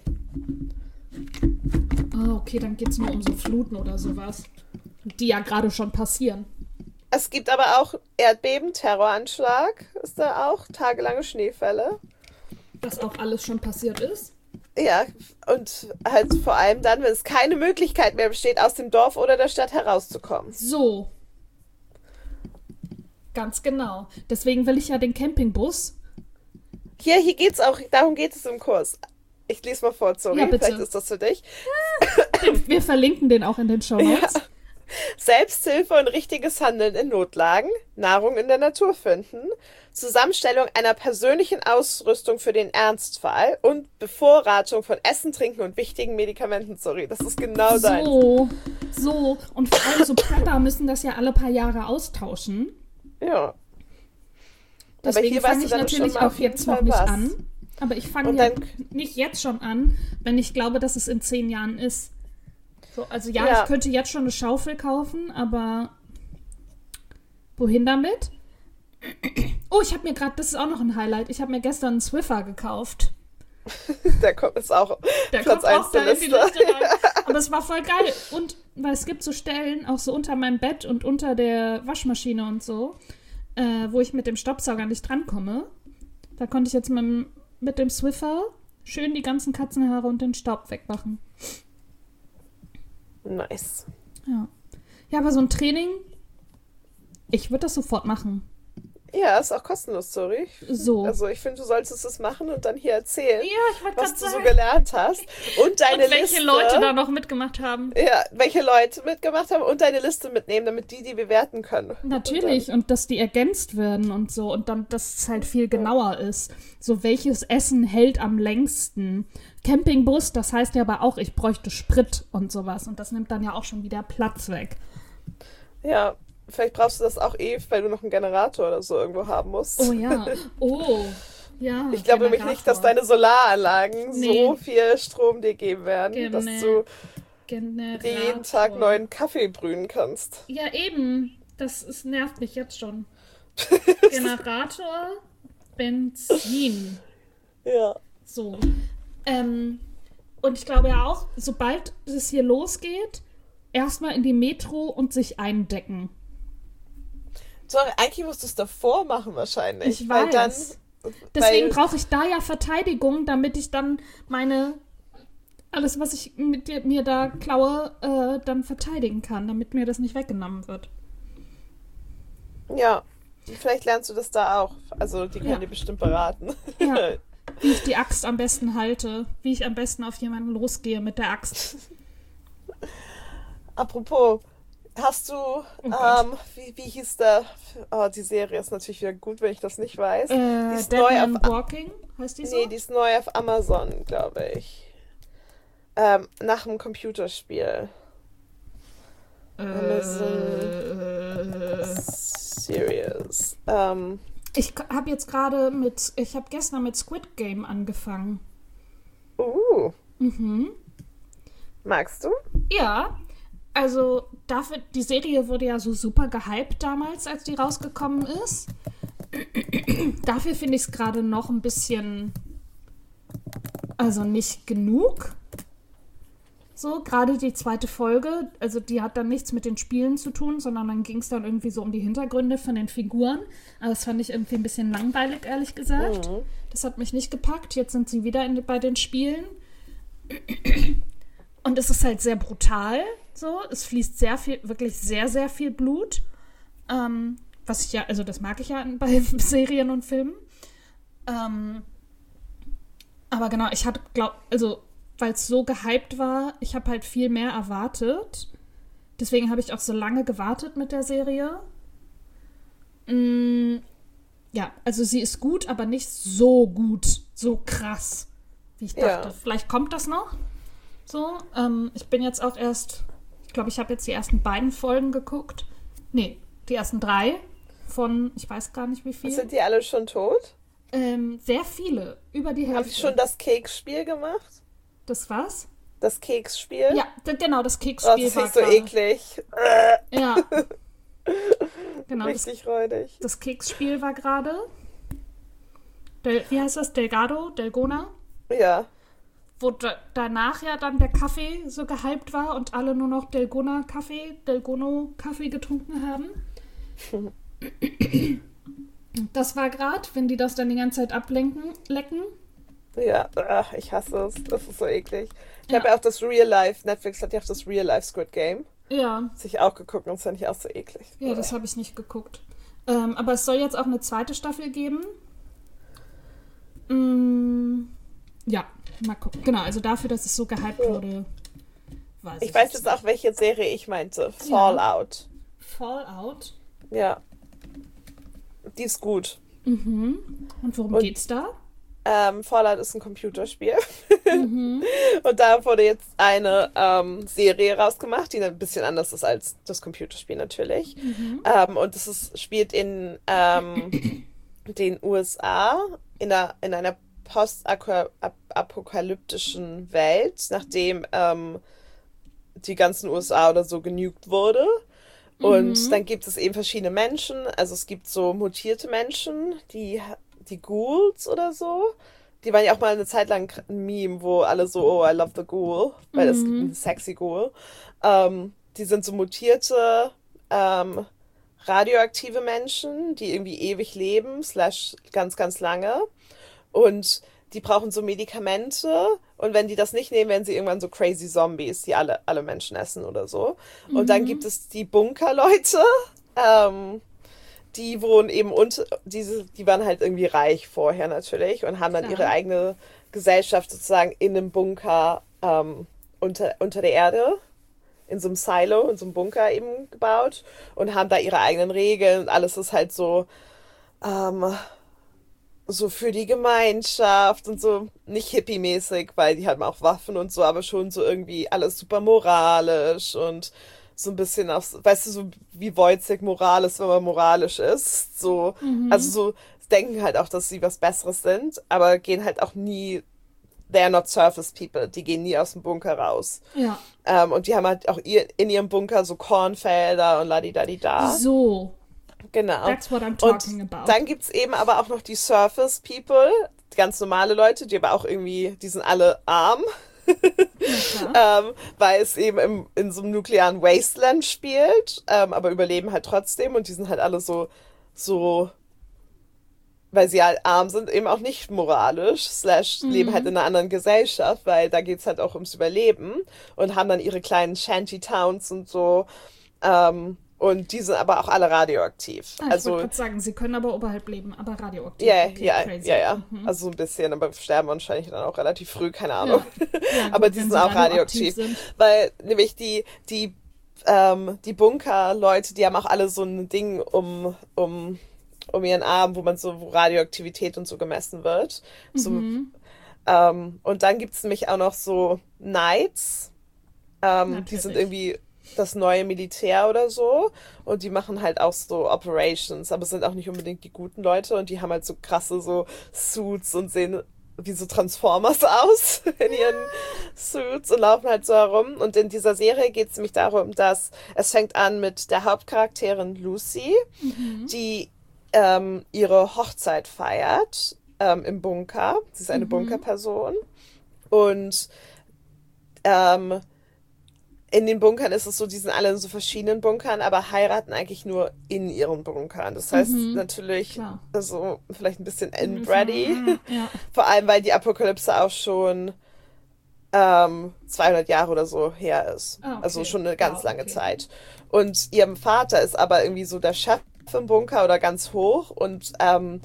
Oh, okay, dann geht es nur um so Fluten oder sowas. Die ja gerade schon passieren. Es gibt aber auch Erdbeben, Terroranschlag ist da auch, tagelange Schneefälle. Was auch alles schon passiert ist. Ja, und halt vor allem dann, wenn es keine Möglichkeit mehr besteht, aus dem Dorf oder der Stadt herauszukommen. So. Ganz genau. Deswegen will ich ja den Campingbus. Hier, hier geht's auch, darum geht es im Kurs. Ich lese mal vor, sorry, Ja, bitte. vielleicht ist das für dich. Wir verlinken den auch in den Shownotes. Ja. Selbsthilfe und richtiges Handeln in Notlagen, Nahrung in der Natur finden, Zusammenstellung einer persönlichen Ausrüstung für den Ernstfall und Bevorratung von Essen, Trinken und wichtigen Medikamenten. Sorry, das ist genau dein. So, so. Und vor allem so Prepper müssen das ja alle paar Jahre austauschen. Ja. Aber Deswegen hier weißt fange du ich dann natürlich schon mal auch auf jeden jetzt noch Fall nicht was. an. Aber ich fange Und ja dann- nicht jetzt schon an, wenn ich glaube, dass es in zehn Jahren ist. So, also ja, Ja. ich könnte jetzt schon eine Schaufel kaufen, aber wohin damit? Oh, ich habe mir gerade, das ist auch noch ein Highlight, ich habe mir gestern einen Swiffer gekauft. Der kommt ist auch Der Platz kommt eins auch der da in die Liste. Liste rein. Aber es war voll geil. Und weil es gibt so Stellen, auch so unter meinem Bett und unter der Waschmaschine und so, äh, wo ich mit dem Staubsauger nicht drankomme. Da konnte ich jetzt mit, dem- mit dem Swiffer schön die ganzen Katzenhaare und den Staub wegmachen. Nice. Ja. Ja, aber so ein Training, ich würde das sofort machen. Ja, ist auch kostenlos, sorry. So. Also ich finde, du solltest es machen und dann hier erzählen, Ja, ich wollte was gerade du so sagen. gelernt hast. Und deine Und welche Liste. Leute da noch mitgemacht haben. Ja, welche Leute mitgemacht haben und deine Liste mitnehmen, damit die die bewerten können. Natürlich, und, und dass die ergänzt werden und so. Und dann, dass es halt viel genauer ist. So, welches Essen hält am längsten? Campingbus, das heißt ja aber auch, ich bräuchte Sprit und sowas. Und das nimmt dann ja auch schon wieder Platz weg. Ja, vielleicht brauchst du das auch eh, weil du noch einen Generator oder so irgendwo haben musst. Oh ja. Oh. Ja. Ich glaube nämlich nicht, dass deine Solaranlagen Nee. so viel Strom dir geben werden, Gen- dass nee. du Generator. dir jeden Tag neuen Kaffee brühen kannst. Ja, eben. Das ist, nervt mich jetzt schon. Generator, Benzin. Ja. So. Ähm, und ich glaube ja auch, sobald es hier losgeht, erstmal in die Metro und sich eindecken. Sorry, eigentlich musst du es davor machen wahrscheinlich. Ich weil dann, weiß. Deswegen weil, brauche ich da ja Verteidigung, damit ich dann meine, alles, was ich mit dir, mir da klaue, äh, dann verteidigen kann, damit mir das nicht weggenommen wird. ja, vielleicht lernst du das da auch. Also die können Ja. dir bestimmt beraten. Ja. Wie ich die Axt am besten halte, wie ich am besten auf jemanden losgehe mit der Axt. Apropos, hast du, Oh Gott. ähm, wie, wie hieß der? Oh, die Serie ist natürlich wieder gut, wenn ich das nicht weiß. die Äh, ist Dead neu Man auf, Walking, heißt die so? nee, die ist neu auf Amazon, glaube ich. Ähm, nach einem Computerspiel. äh, Serious. Ähm, ich habe jetzt gerade mit, ich habe gestern mit Squid Game angefangen. uh, Mhm. magst du? Ja, also dafür, die Serie wurde ja so super gehypt damals, als die rausgekommen ist. Dafür finde ich es gerade noch ein bisschen, also nicht genug. So, gerade die zweite Folge, also die hat dann nichts mit den Spielen zu tun, sondern dann ging es dann irgendwie so um die Hintergründe von den Figuren. Aber das fand ich irgendwie ein bisschen langweilig, ehrlich gesagt. Mhm. Das hat mich nicht gepackt. Jetzt sind sie wieder in, bei den Spielen. Und es ist halt sehr brutal. So, es fließt sehr viel, wirklich sehr, sehr viel Blut. Ähm, was ich ja, also das mag ich ja bei Serien und Filmen. Ähm, aber genau, ich hatte, glaub, also weil es so gehypt war, ich habe halt viel mehr erwartet. Deswegen habe ich auch so lange gewartet mit der Serie. Mm, ja, also sie ist gut, aber nicht so gut, so krass, wie ich dachte. Ja. Vielleicht kommt das noch. So, ähm, ich bin jetzt auch erst, ich glaube, ich habe jetzt die ersten beiden Folgen geguckt. Nee, die ersten drei von, ich weiß gar nicht wie viel. Sind die alle schon tot? Ähm, sehr viele, über die Haben Hälfte. die schon das Keksspiel gemacht? Das was? Das Keksspiel? Ja, d- genau, das Oh, Keksspiel das war ist so gerade. eklig. Äh, Ja. Genau, das, richtig räudig. das Keksspiel war gerade. Del, wie heißt das? Delgado? Delgona? Ja. Wo da, danach ja dann der Kaffee so gehypt war und alle nur noch Delgona-Kaffee, Delgono-Kaffee getrunken haben. Das war gerade, wenn die das dann die ganze Zeit ablenken, lecken. Ja, ach, ich hasse es. Das ist so eklig. Ich Ja. habe ja auch das Real Life, Netflix hat ja auch das Real Life Squid Game. Ja, Sich auch geguckt und das fand ich auch so eklig. ja, das habe ich nicht geguckt. Ähm, aber es soll jetzt auch eine zweite Staffel geben. Mm, ja, mal gucken. Genau, also dafür, dass es so gehypt Ja. wurde, weiß ich Ich weiß jetzt jetzt auch, welche Serie ich meinte. Fallout. Fallout. Ja. Die ist gut. Mhm. Und worum Und- geht's da? Ähm, Fallout ist ein Computerspiel. Mhm. Und da wurde jetzt eine ähm, Serie rausgemacht, die ein bisschen anders ist als das Computerspiel natürlich. Mhm. Ähm, und es ist, spielt in ähm, den U S A in einer, in einer postapokalyptischen Welt, nachdem ähm, die ganzen U S A oder so genugt wurde. Und Mhm. dann gibt es eben verschiedene Menschen. Also es gibt so mutierte Menschen, die, die Ghouls oder so. Die waren ja auch mal eine Zeit lang ein Meme, wo alle so, oh, I love the Ghoul, weil es gibt einen sexy Ghoul. Ähm, die sind so mutierte, ähm, radioaktive Menschen, die irgendwie ewig leben, slash ganz, ganz lange. Und die brauchen so Medikamente. Und wenn die das nicht nehmen, werden sie irgendwann so crazy Zombies, die alle, alle Menschen essen oder so. Und dann gibt es die Bunkerleute, ähm, die wohnen eben unter, diese, die waren halt irgendwie reich vorher natürlich und haben dann Klar. ihre eigene Gesellschaft sozusagen in einem Bunker ähm, unter, unter der Erde, in so einem Silo, in so einem Bunker eben gebaut und haben da ihre eigenen Regeln und alles ist halt so, ähm, so für die Gemeinschaft und so nicht hippie-mäßig, weil die haben auch Waffen und so, aber schon so irgendwie alles super moralisch und so ein bisschen auf, weißt du, so wie Wojciech Moral ist, wenn man moralisch ist. So, also so denken halt auch, dass sie was Besseres sind, aber gehen halt auch nie, they're not surface people, die gehen nie aus dem Bunker raus. Ja. Ähm, und die haben halt auch ihr, in ihrem Bunker so Kornfelder und ladidadida. So. Genau. That's what I'm talking Und about. dann gibt's eben aber auch noch die Surface People, ganz normale Leute, die aber auch irgendwie, die sind alle arm, Ja, ähm, weil es eben im, in so einem nuklearen Wasteland spielt, ähm, aber überleben halt trotzdem und die sind halt alle so, so, weil sie halt arm sind, eben auch nicht moralisch, slash leben halt in einer anderen Gesellschaft, weil da geht's halt auch ums Überleben und haben dann ihre kleinen Shanty-Towns und so, ähm, und die sind aber auch alle radioaktiv. Ah, ich also, wollte gerade sagen, sie können aber oberhalb leben, aber radioaktiv. ja, Okay, ja, crazy. ja, ja. Mhm. Also so ein bisschen, aber sterben wahrscheinlich dann auch relativ früh, keine Ahnung. Ja, aber gut, die wenn sind sie auch radioaktiv radioaktiv. sind. Weil nämlich die, die, ähm, die Bunker-Leute, die haben auch alle so ein Ding um, um, um ihren Arm, wo man so, wo Radioaktivität und so gemessen wird. So, ähm, und dann gibt's nämlich auch noch so Knights. Ähm, die sind Natürlich. irgendwie das neue Militär oder so und die machen halt auch so Operations, aber sind auch nicht unbedingt die guten Leute und die haben halt so krasse so Suits und sehen wie so Transformers aus in ihren Suits und laufen halt so herum und in dieser Serie geht es nämlich darum, dass es fängt an mit der Hauptcharakterin Lucy, die ähm, ihre Hochzeit feiert ähm, im Bunker. Sie ist eine Bunkerperson und ähm, in den Bunkern ist es so, die sind alle in so verschiedenen Bunkern, aber heiraten eigentlich nur in ihren Bunkern. Das heißt natürlich, Klar. also vielleicht ein bisschen inbready. Ja. Vor allem, weil die Apokalypse auch schon ähm, zweihundert Jahre oder so her ist. Ah, okay. Also schon eine ganz Wow, lange okay. Zeit. Und ihrem Vater ist aber irgendwie so der Chef im Bunker oder ganz hoch und ähm,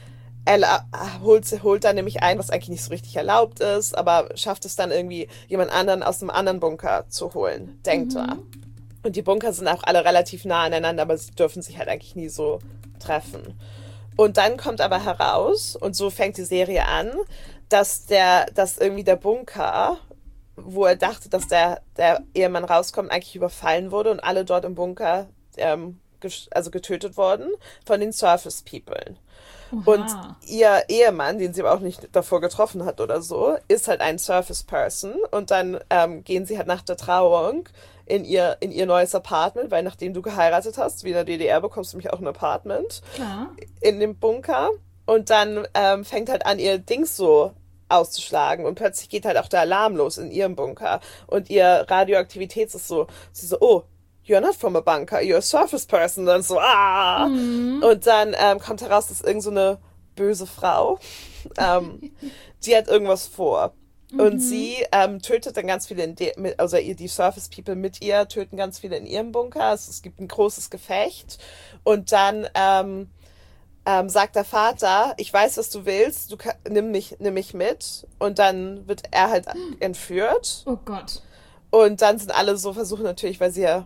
er la- holt, holt dann nämlich ein, was eigentlich nicht so richtig erlaubt ist, aber schafft es dann irgendwie, jemand anderen aus einem anderen Bunker zu holen, denkt er. Und die Bunker sind auch alle relativ nah aneinander, aber sie dürfen sich halt eigentlich nie so treffen. Und dann kommt aber heraus, und so fängt die Serie an, dass der, dass irgendwie der Bunker, wo er dachte, dass der, der Ehemann rauskommt, eigentlich überfallen wurde und alle dort im Bunker ähm, gesch- also getötet wurden von den Surface People. Und Oha. ihr Ehemann, den sie aber auch nicht davor getroffen hat oder so, ist halt ein Surface Person. Und dann ähm, gehen sie halt nach der Trauung in ihr, in ihr neues Apartment, weil nachdem du geheiratet hast, wie in der D D R, bekommst du nämlich auch ein Apartment Klar. in dem Bunker. Und dann ähm, fängt halt an, ihr Dings so auszuschlagen. Und plötzlich geht halt auch der Alarm los in ihrem Bunker. Und ihr Radioaktivität ist so, sie so, oh, you're not from a bunker, you're a surface person. Und dann so, ah. Und dann ähm, kommt heraus, dass irgend so eine böse Frau, ähm, die hat irgendwas vor. Und sie ähm, tötet dann ganz viele, in de mit, also ihr, die Surface People mit ihr töten ganz viele in ihrem Bunker. Also es gibt ein großes Gefecht. Und dann ähm, ähm, sagt der Vater, ich weiß, was du willst, du ka- nimm mich, nimm mich mit. Und dann wird er halt entführt. Oh Gott. Und dann sind alle so, versuchen natürlich, weil sie ja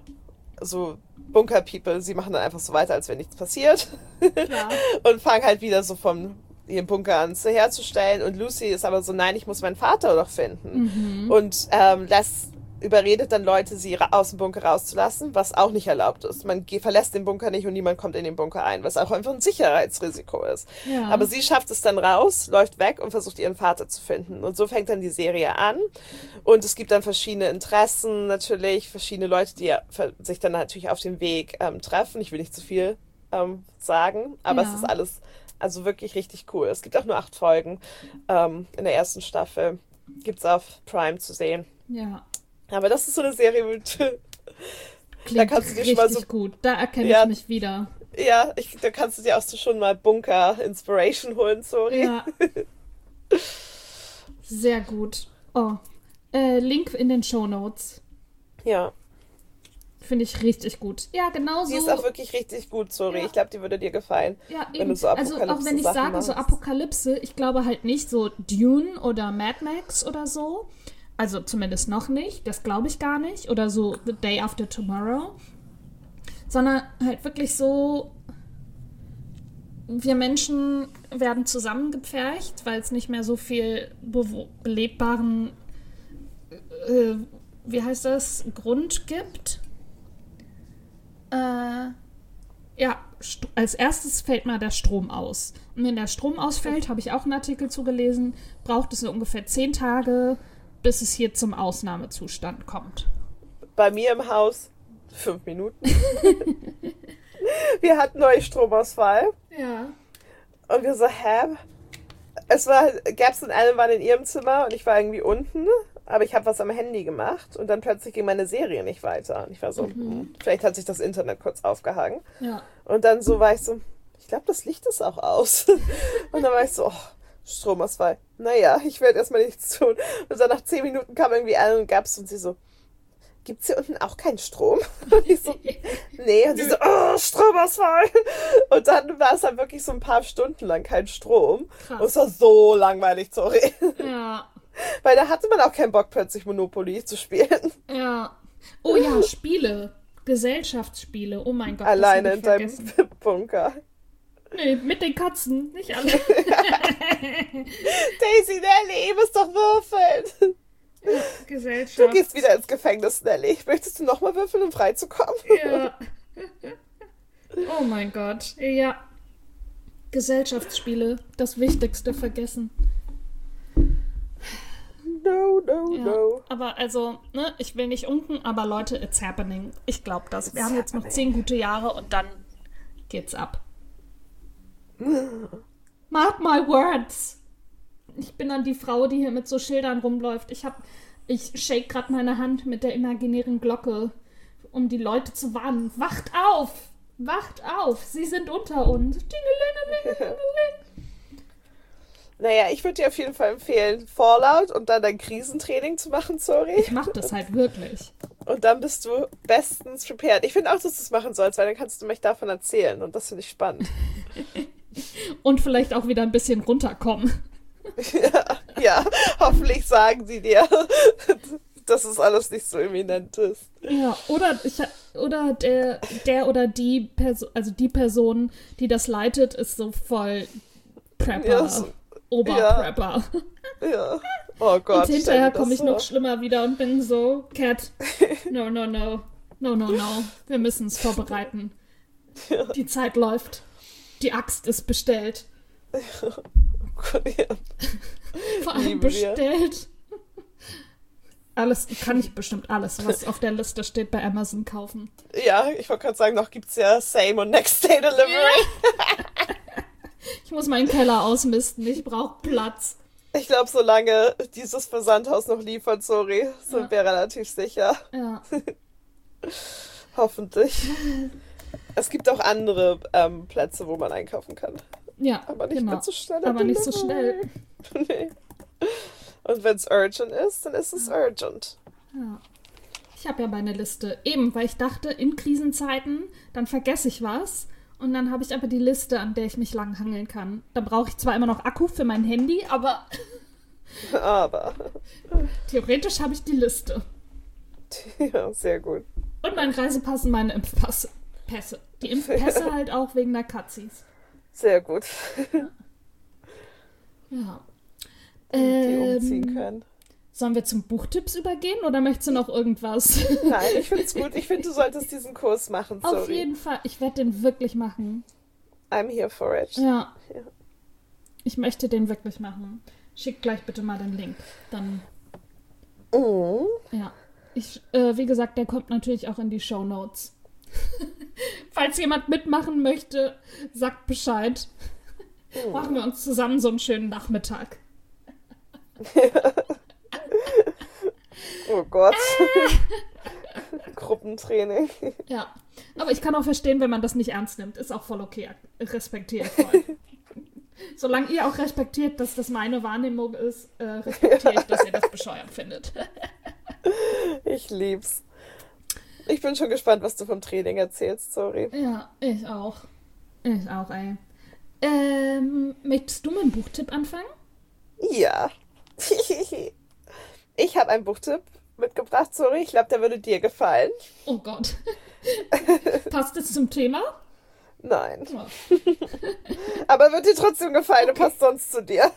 so Bunker-People, sie machen dann einfach so weiter, als wenn nichts passiert. Klar. Und fangen halt wieder so von ihrem Bunker an zu herzustellen. Und Lucy ist aber so, nein, ich muss meinen Vater doch finden. Und ähm, lässt, überredet dann Leute, sie ra- aus dem Bunker rauszulassen, was auch nicht erlaubt ist. Man ge- verlässt den Bunker nicht und niemand kommt in den Bunker ein, was auch einfach ein Sicherheitsrisiko ist. Ja. Aber sie schafft es dann raus, läuft weg und versucht ihren Vater zu finden. Und so fängt dann die Serie an. Und es gibt dann verschiedene Interessen natürlich, verschiedene Leute, die ja ver- sich dann natürlich auf dem Weg ähm, treffen. Ich will nicht zu viel ähm, sagen, aber Ja. es ist alles also wirklich richtig cool. Es gibt auch nur acht Folgen ähm, in der ersten Staffel. Gibt's auf Prime zu sehen. Ja. Aber das ist so eine Serie mit, Klingt kannst du dir richtig schon mal so- gut. Da erkenne Ja. ich mich wieder. ja, ich, da kannst du dir auch so schon mal Bunker Inspiration holen, sorry. Ja. Sehr gut. Oh. Äh, Link in den Shownotes. Ja. Finde ich richtig gut. Ja, genau so. Die ist auch wirklich richtig gut, sorry. Ja. Ich glaube, die würde dir gefallen. Ja, wenn eben. du so Also auch wenn ich Apokalypse-Sachen sage, so machst. Apokalypse, ich glaube halt nicht so Dune oder Mad Max oder so. Also zumindest noch nicht. Das glaube ich gar nicht. Oder so The Day After Tomorrow. Sondern halt wirklich so, wir Menschen werden zusammengepfercht, weil es nicht mehr so viel bewo- belebbaren, äh, wie heißt das, Grund gibt. Äh, ja, st- als erstes fällt mal der Strom aus. Und wenn der Strom ausfällt, habe ich auch einen Artikel zugelesen, braucht es so ungefähr zehn Tage, bis es hier zum Ausnahmezustand kommt. Bei mir im Haus fünf Minuten. Wir hatten neulich Stromausfall. Ja. Und wir so, hä? Es war, Gabs und Alan waren in ihrem Zimmer und ich war irgendwie unten, aber ich habe was am Handy gemacht und dann plötzlich ging meine Serie nicht weiter. Und ich war so, Mhm. hm, vielleicht hat sich das Internet kurz aufgehangen. Ja. Und dann so war ich so, ich glaube, das Licht ist auch aus. Und dann war ich so, oh, Stromausfall. Naja, ich werde erstmal nichts tun. Und dann nach zehn Minuten kam irgendwie Alan und Gabs und sie so, gibt's hier unten auch keinen Strom? Und ich so, nee. Und sie so, oh, Stromausfall. Und dann war es dann wirklich so ein paar Stunden lang kein Strom. Krass. Und es war so langweilig, sorry. Ja. Weil da hatte man auch keinen Bock, plötzlich Monopoly zu spielen. Ja. Oh ja, Spiele. Gesellschaftsspiele. Oh mein Gott. das Alleine hab in ich deinem vergessen. Bunker. Nee, mit den Katzen. Nicht alle. Daisy, Nelly, ihr müsst doch würfeln. Gesellschaft. Du gehst wieder ins Gefängnis, Nelly. Möchtest du nochmal würfeln, um freizukommen? Ja. Oh mein Gott. Ja. Gesellschaftsspiele. Das Wichtigste vergessen. No, no, Ja. no. Aber also, ne, ich will nicht unken, aber Leute, it's happening. Ich glaube das. Wir It's haben jetzt noch happening. zehn gute Jahre und dann geht's ab. Mark my words. Ich bin dann die Frau, die hier mit so Schildern rumläuft. Ich hab, ich shake gerade meine Hand mit der imaginären Glocke, um die Leute zu warnen. Wacht auf! Wacht auf! Sie sind unter uns. Dingelingelingelingeling. Naja, ich würde dir auf jeden Fall empfehlen, Fallout und dann dein Krisentraining zu machen, sorry. Ich mach das halt wirklich. Und dann bist du bestens prepared. Ich finde auch, dass du es machen sollst, weil dann kannst du mich davon erzählen. Und das finde ich spannend. Und vielleicht auch wieder ein bisschen runterkommen. Ja, ja, hoffentlich sagen sie dir, dass es alles nicht so imminent ist. Ja, oder, ich, oder der, der oder die Person, also die Person, die das leitet, ist so voll Prepper, Ja, so- Oberprepper. Ja. Oh Gott. Und hinterher stell dir komme das ich noch vor. schlimmer wieder und bin so, Cat, no, no, no, no, no, no, wir müssen es vorbereiten. Ja. Die Zeit läuft. Die Axt ist bestellt. Oh Gott, ja. Vor allem Lieben wir. bestellt. Alles, kann ich bestimmt alles, was auf der Liste steht, bei Amazon kaufen. Ja, ich wollte gerade sagen, noch gibt es ja Same und Next Day Delivery. Ich muss meinen Keller ausmisten, ich brauche Platz. Ich glaube, solange dieses Versandhaus noch liefert, sorry, sind Ja. wir relativ sicher. Ja. Hoffentlich. Es gibt auch andere ähm, Plätze, wo man einkaufen kann. Ja, Aber nicht genau. mit so schnell. Aber nicht so schnell. Nee. Und wenn es urgent ist, dann ist es urgent. Ja. Ich habe ja meine Liste. Eben, weil ich dachte, in Krisenzeiten, dann vergesse ich was. Und dann habe ich aber die Liste, an der ich mich lang hangeln kann. Da brauche ich zwar immer noch Akku für mein Handy, aber Aber, theoretisch habe ich die Liste. ja, sehr gut. Und mein Reisepass und meine Impfpasse. Pässe. Die Impfpässe halt auch wegen der Katzis. Sehr gut. Ja. Die umziehen Ähm, können. sollen wir zum Buchtipps übergehen oder möchtest du noch irgendwas? Nein, ich finde es gut. Ich finde, du solltest diesen Kurs machen, sorry. Auf jeden Fall. Ich werde den wirklich machen. I'm here for it. Ja. Ja. Ich möchte den wirklich machen. Schick gleich bitte mal den Link. Dann, Mhm. ja. Ich, äh, wie gesagt, der kommt natürlich auch in die Shownotes. Falls jemand mitmachen möchte, sagt Bescheid. Machen wir uns zusammen so einen schönen Nachmittag. Oh Gott. Gruppentraining. Ja. Aber ich kann auch verstehen, wenn man das nicht ernst nimmt. Ist auch voll okay. Respektiere ich voll. Solange ihr auch respektiert, dass das meine Wahrnehmung ist, äh, respektiere ich, dass ihr das bescheuert findet. Ich lieb's. Ich bin schon gespannt, was du vom Training erzählst, sorry. Ja, ich auch. Ich auch, ey. Ähm, möchtest du mit einem Buchtipp anfangen? Ja. Ich habe einen Buchtipp mitgebracht, sorry. Ich glaube, der würde dir gefallen. Oh Gott. Passt es zum Thema? Nein. Ja. Aber wird dir trotzdem gefallen und passt sonst zu dir.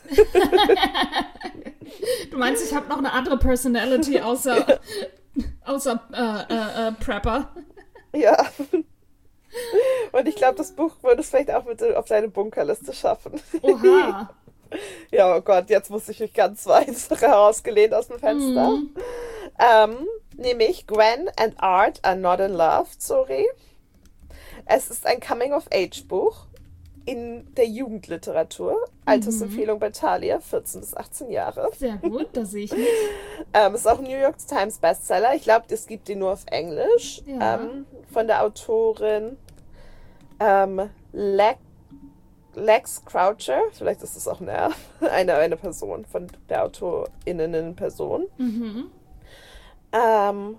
Du meinst, ich habe noch eine andere Personality außer, außer äh, äh, äh, Prepper? Ja. Und ich glaube, das Buch würde es vielleicht auch mit auf deine Bunkerliste schaffen. Oha. Ja, oh Gott, jetzt muss ich mich ganz weit herausgelehnt aus dem Fenster. Mhm. Ähm, nämlich Gwen and Art are not in love, sorry. Es ist ein Coming-of-Age-Buch in der Jugendliteratur. Altersempfehlung bei Thalia, vierzehn bis achtzehn Jahre. Sehr gut, das sehe ich nicht. Ähm, ist auch ein New York Times Bestseller. Ich glaube, es gibt den nur auf Englisch. Ja. Ähm, von der Autorin ähm, Le Lex Croucher. Vielleicht ist es auch eine, eine, eine Person von der AutorInnen-Person. Mhm. Ähm,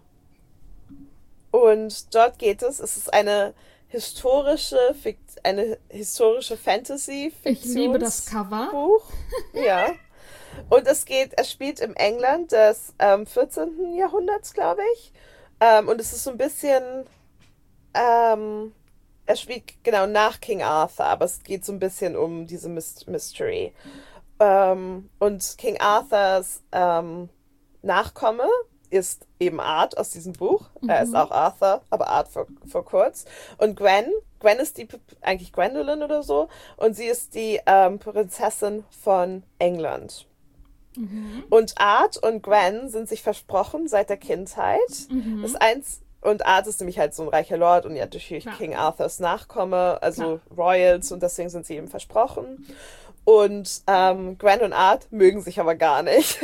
und dort geht es, es ist eine historische, Fikt- eine historische fantasy Ich liebe das Cover. Buch. Ja. Und es geht, es spielt im England des ähm, vierzehnten. Jahrhunderts, glaube ich. Ähm, und es ist so ein bisschen, ähm, es spielt genau nach King Arthur, aber es geht so ein bisschen um diese Myst- Mystery. Ähm, und King Arthurs ähm, Nachkomme ist eben Art aus diesem Buch. Mhm. Er ist auch Arthur, aber Art vor, vor kurz. Und Gwen, Gwen ist die, eigentlich Gwendolyn oder so. Und sie ist die ähm, Prinzessin von England. Mhm. Und Art und Gwen sind sich versprochen seit der Kindheit. Mhm. Das eins, und Art ist nämlich halt so ein reicher Lord und ja durch ja. King Arthurs Nachkomme, also ja. Royals, und deswegen sind sie eben versprochen. Und ähm, Gwen und Art mögen sich aber gar nicht.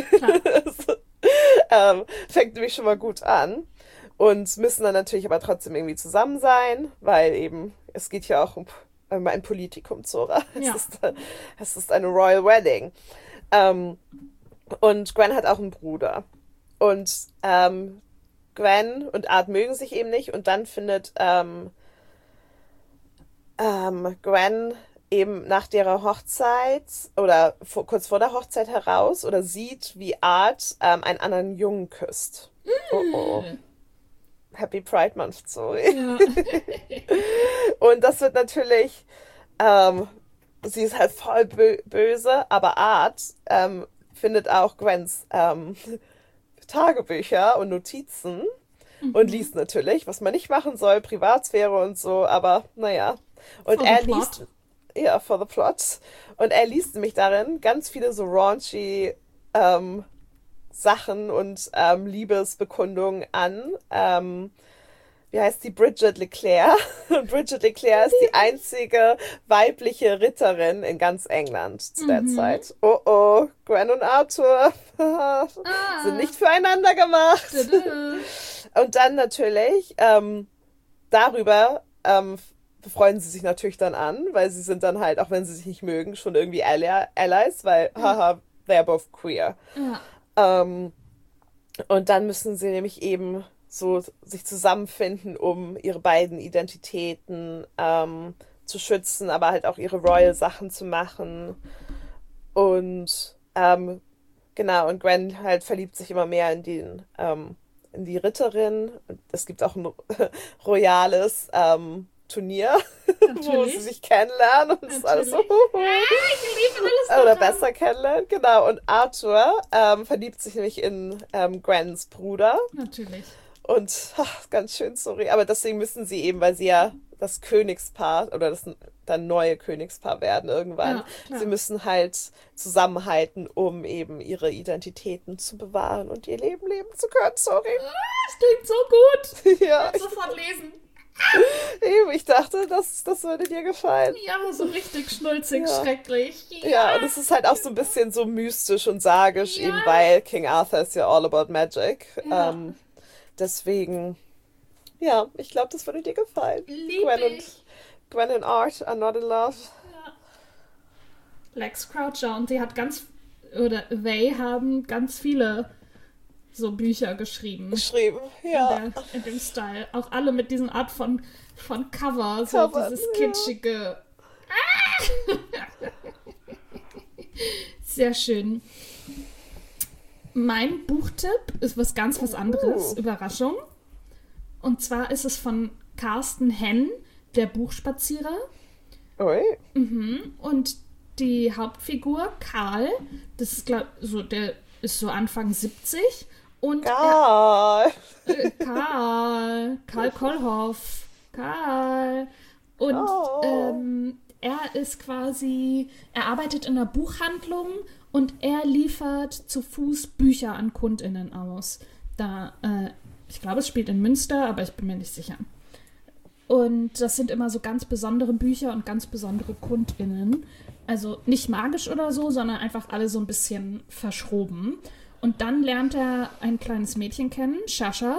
ähm, fängt nämlich schon mal gut an. Und müssen dann natürlich aber trotzdem irgendwie zusammen sein, weil eben, es geht ja auch um, um ein Politikum, Zora. Ja. Es, ist, es ist eine Royal Wedding. Ähm, und Gwen hat auch einen Bruder. Und ähm, Gwen und Art mögen sich eben nicht. Und dann findet ähm, ähm, Gwen eben nach der Hochzeit oder vor, kurz vor der Hochzeit heraus oder sieht, wie Art ähm, einen anderen Jungen küsst. Mm. Oh oh. Happy Pride Month, sorry. Ja. Und das wird natürlich, ähm, sie ist halt voll bö- böse, aber Art ähm, findet auch Gwens ähm, Tagebücher und Notizen mhm. und liest natürlich, was man nicht machen soll, Privatsphäre und so, aber naja. Und for er liest, ja, for the plot. Und er liest nämlich darin ganz viele so raunchy ähm, Sachen und ähm, Liebesbekundungen an. Ähm, wie heißt die? Bridget Leclerc. Und Bridget Leclerc ist die einzige weibliche Ritterin in ganz England zu der mhm. Zeit. Oh oh, Gwen und Arthur ah. sind nicht füreinander gemacht. Und dann natürlich ähm, darüber ähm, befreuen sie sich natürlich dann an, weil sie sind dann halt, auch wenn sie sich nicht mögen, schon irgendwie Ally- Allies, weil, ja. haha, they're both queer. Ja. Ähm, und dann müssen sie nämlich eben so sich zusammenfinden, um ihre beiden Identitäten ähm, zu schützen, aber halt auch ihre Royal-Sachen zu machen. Und ähm, genau, und Gwen halt verliebt sich immer mehr in den ähm, in die Ritterin. Es gibt auch ein royales ähm, Turnier, wo sie sich kennenlernen und ist alles so. Ja, ich liebe alles. Oder besser kennenlernen, genau. Und Arthur ähm, verliebt sich nämlich in ähm, Gwens Bruder. Natürlich. Und ach, ganz schön, sorry. Aber deswegen müssen sie eben, weil sie ja das Königspaar oder das dann neue Königspaar werden irgendwann. Ja, sie müssen halt zusammenhalten, um eben ihre Identitäten zu bewahren und ihr Leben leben zu können. Sorry. Das klingt so gut. Ja. Ich will sofort lesen. Eben, ich dachte, das, das würde dir gefallen. Ja, so richtig schnulzig, ja. schrecklich. Ja. ja, und es ist halt auch so ein bisschen so mystisch und sagisch, ja. eben weil King Arthur ist ja all about magic. Ja. Ähm, deswegen, ja, ich glaube, das würde dir gefallen. Lieb Gwen ich. und, Gwen and Art are not in love. Ja. Lex Croucher und sie hat ganz, oder they haben ganz viele so Bücher geschrieben. Geschrieben, ja. In, der, in dem Style. Auch alle mit diesen Art von, von Cover, so Cover, dieses kitschige. Ja. Sehr schön. Mein Buchtipp ist was ganz was anderes. Uh. Überraschung. Und zwar ist es von Carsten Henn, der Buchspazierer. Oi. Mhm. Und die Hauptfigur, Karl, das ist, glaub, so, der ist so Anfang siebzig. Und Karl. Er, äh, Karl. Karl Kollhoff. Karl. Und oh. ähm, er ist quasi, er arbeitet in einer Buchhandlung und er liefert zu Fuß Bücher an KundInnen aus. Da, äh, ich glaube, es spielt in Münster, aber ich bin mir nicht sicher. Und das sind immer so ganz besondere Bücher und ganz besondere KundInnen. Also nicht magisch oder so, sondern einfach alle so ein bisschen verschroben. Und dann lernt er ein kleines Mädchen kennen, Sascha.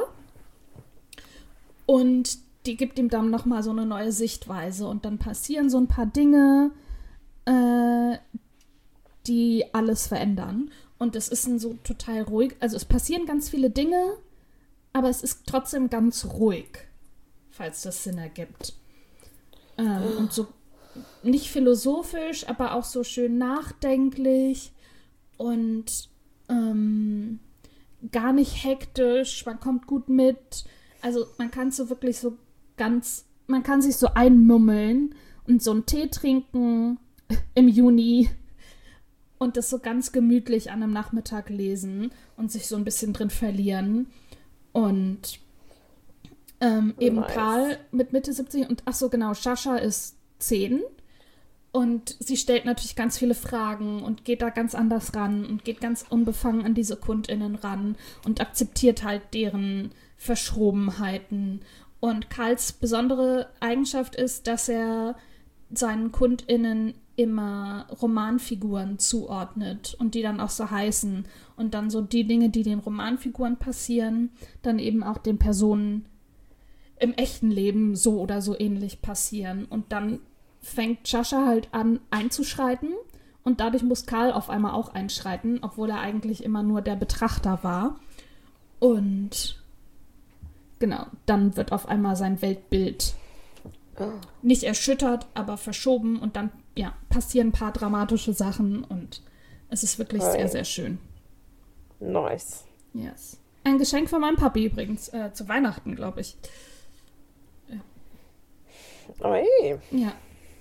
Und die gibt ihm dann nochmal so eine neue Sichtweise. Und dann passieren so ein paar Dinge, äh, die alles verändern. Und es ist ein so total ruhig, also es passieren ganz viele Dinge, aber es ist trotzdem ganz ruhig, falls das Sinn ergibt. Ähm, oh. Und so nicht philosophisch, aber auch so schön nachdenklich und ähm, gar nicht hektisch, man kommt gut mit. Also man kann so wirklich so ganz, man kann sich so einmummeln und so einen Tee trinken im Juni und das so ganz gemütlich an einem Nachmittag lesen und sich so ein bisschen drin verlieren. Und ähm, eben nice. Karl mit Mitte siebzig und ach so genau, Sascha ist zehn und sie stellt natürlich ganz viele Fragen und geht da ganz anders ran und geht ganz unbefangen an diese KundInnen ran und akzeptiert halt deren Verschrobenheiten. Und Karls besondere Eigenschaft ist, dass er seinen KundInnen immer Romanfiguren zuordnet und die dann auch so heißen und dann so die Dinge, die den Romanfiguren passieren, dann eben auch den Personen im echten Leben so oder so ähnlich passieren. Und dann fängt Sascha halt an einzuschreiten und dadurch muss Karl auf einmal auch einschreiten, obwohl er eigentlich immer nur der Betrachter war. Und genau, dann wird auf einmal sein Weltbild oh. nicht erschüttert, aber verschoben und dann ja, passieren ein paar dramatische Sachen und es ist wirklich hey. sehr, sehr schön. Nice. Yes. Ein Geschenk von meinem Papi übrigens, äh, zu Weihnachten, glaube ich. Ja. Oh, hey. Ja.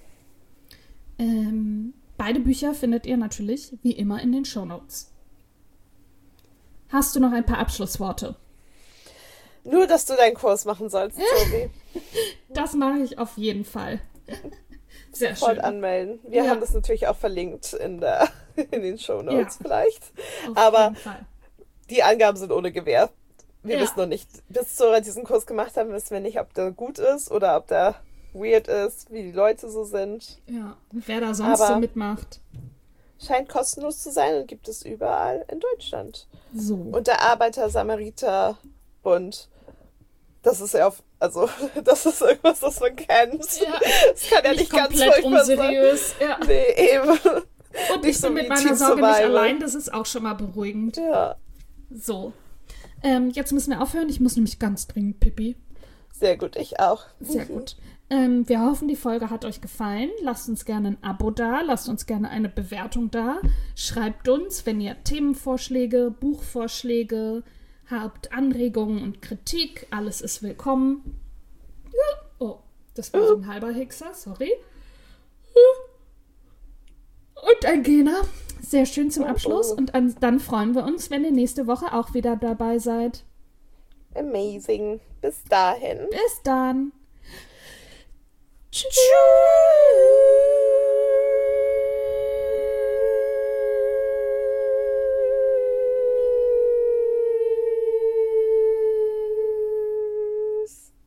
Ähm, beide Bücher findet ihr natürlich, wie immer, in den Shownotes. Hast du noch ein paar Abschlussworte? Nur, dass du deinen Kurs machen sollst, Tobi. Das mache ich auf jeden Fall. Sehr Sofort schön. anmelden. Wir ja. haben das natürlich auch verlinkt in, der, in den Shownotes ja. vielleicht. Auf Aber jeden Fall. Die Angaben sind ohne Gewähr. Wir ja. wissen noch nicht, bis Zora diesen Kurs gemacht haben, wissen wir nicht, ob der gut ist oder ob der weird ist, wie die Leute so sind. Ja, wer da sonst Aber so mitmacht. Scheint kostenlos zu sein und gibt es überall in Deutschland. So. Und der Arbeiter-Samariter-Bund, das ist ja auf, also, das ist irgendwas, das man kennt. Ja. Das kann ja nicht, nicht ganz furchtbar unseriös. Ja. Nee, eben. Und ich bin mit meiner Sorge nicht allein, das ist auch schon mal beruhigend. Ja. So. Ähm, jetzt müssen wir aufhören, ich muss nämlich ganz dringend pipi. Sehr gut, ich auch. Sehr gut. Ähm, wir hoffen, die Folge hat euch gefallen. Lasst uns gerne ein Abo da, lasst uns gerne eine Bewertung da. Schreibt uns, wenn ihr Themenvorschläge, Buchvorschläge habt, Anregungen und Kritik. Alles ist willkommen. Ja. Oh, das war so ein halber Hixer, sorry. Und ein Gena. Sehr schön zum Abschluss. Und an, dann freuen wir uns, wenn ihr nächste Woche auch wieder dabei seid. Amazing. Bis dahin. Bis dann. Tschüss.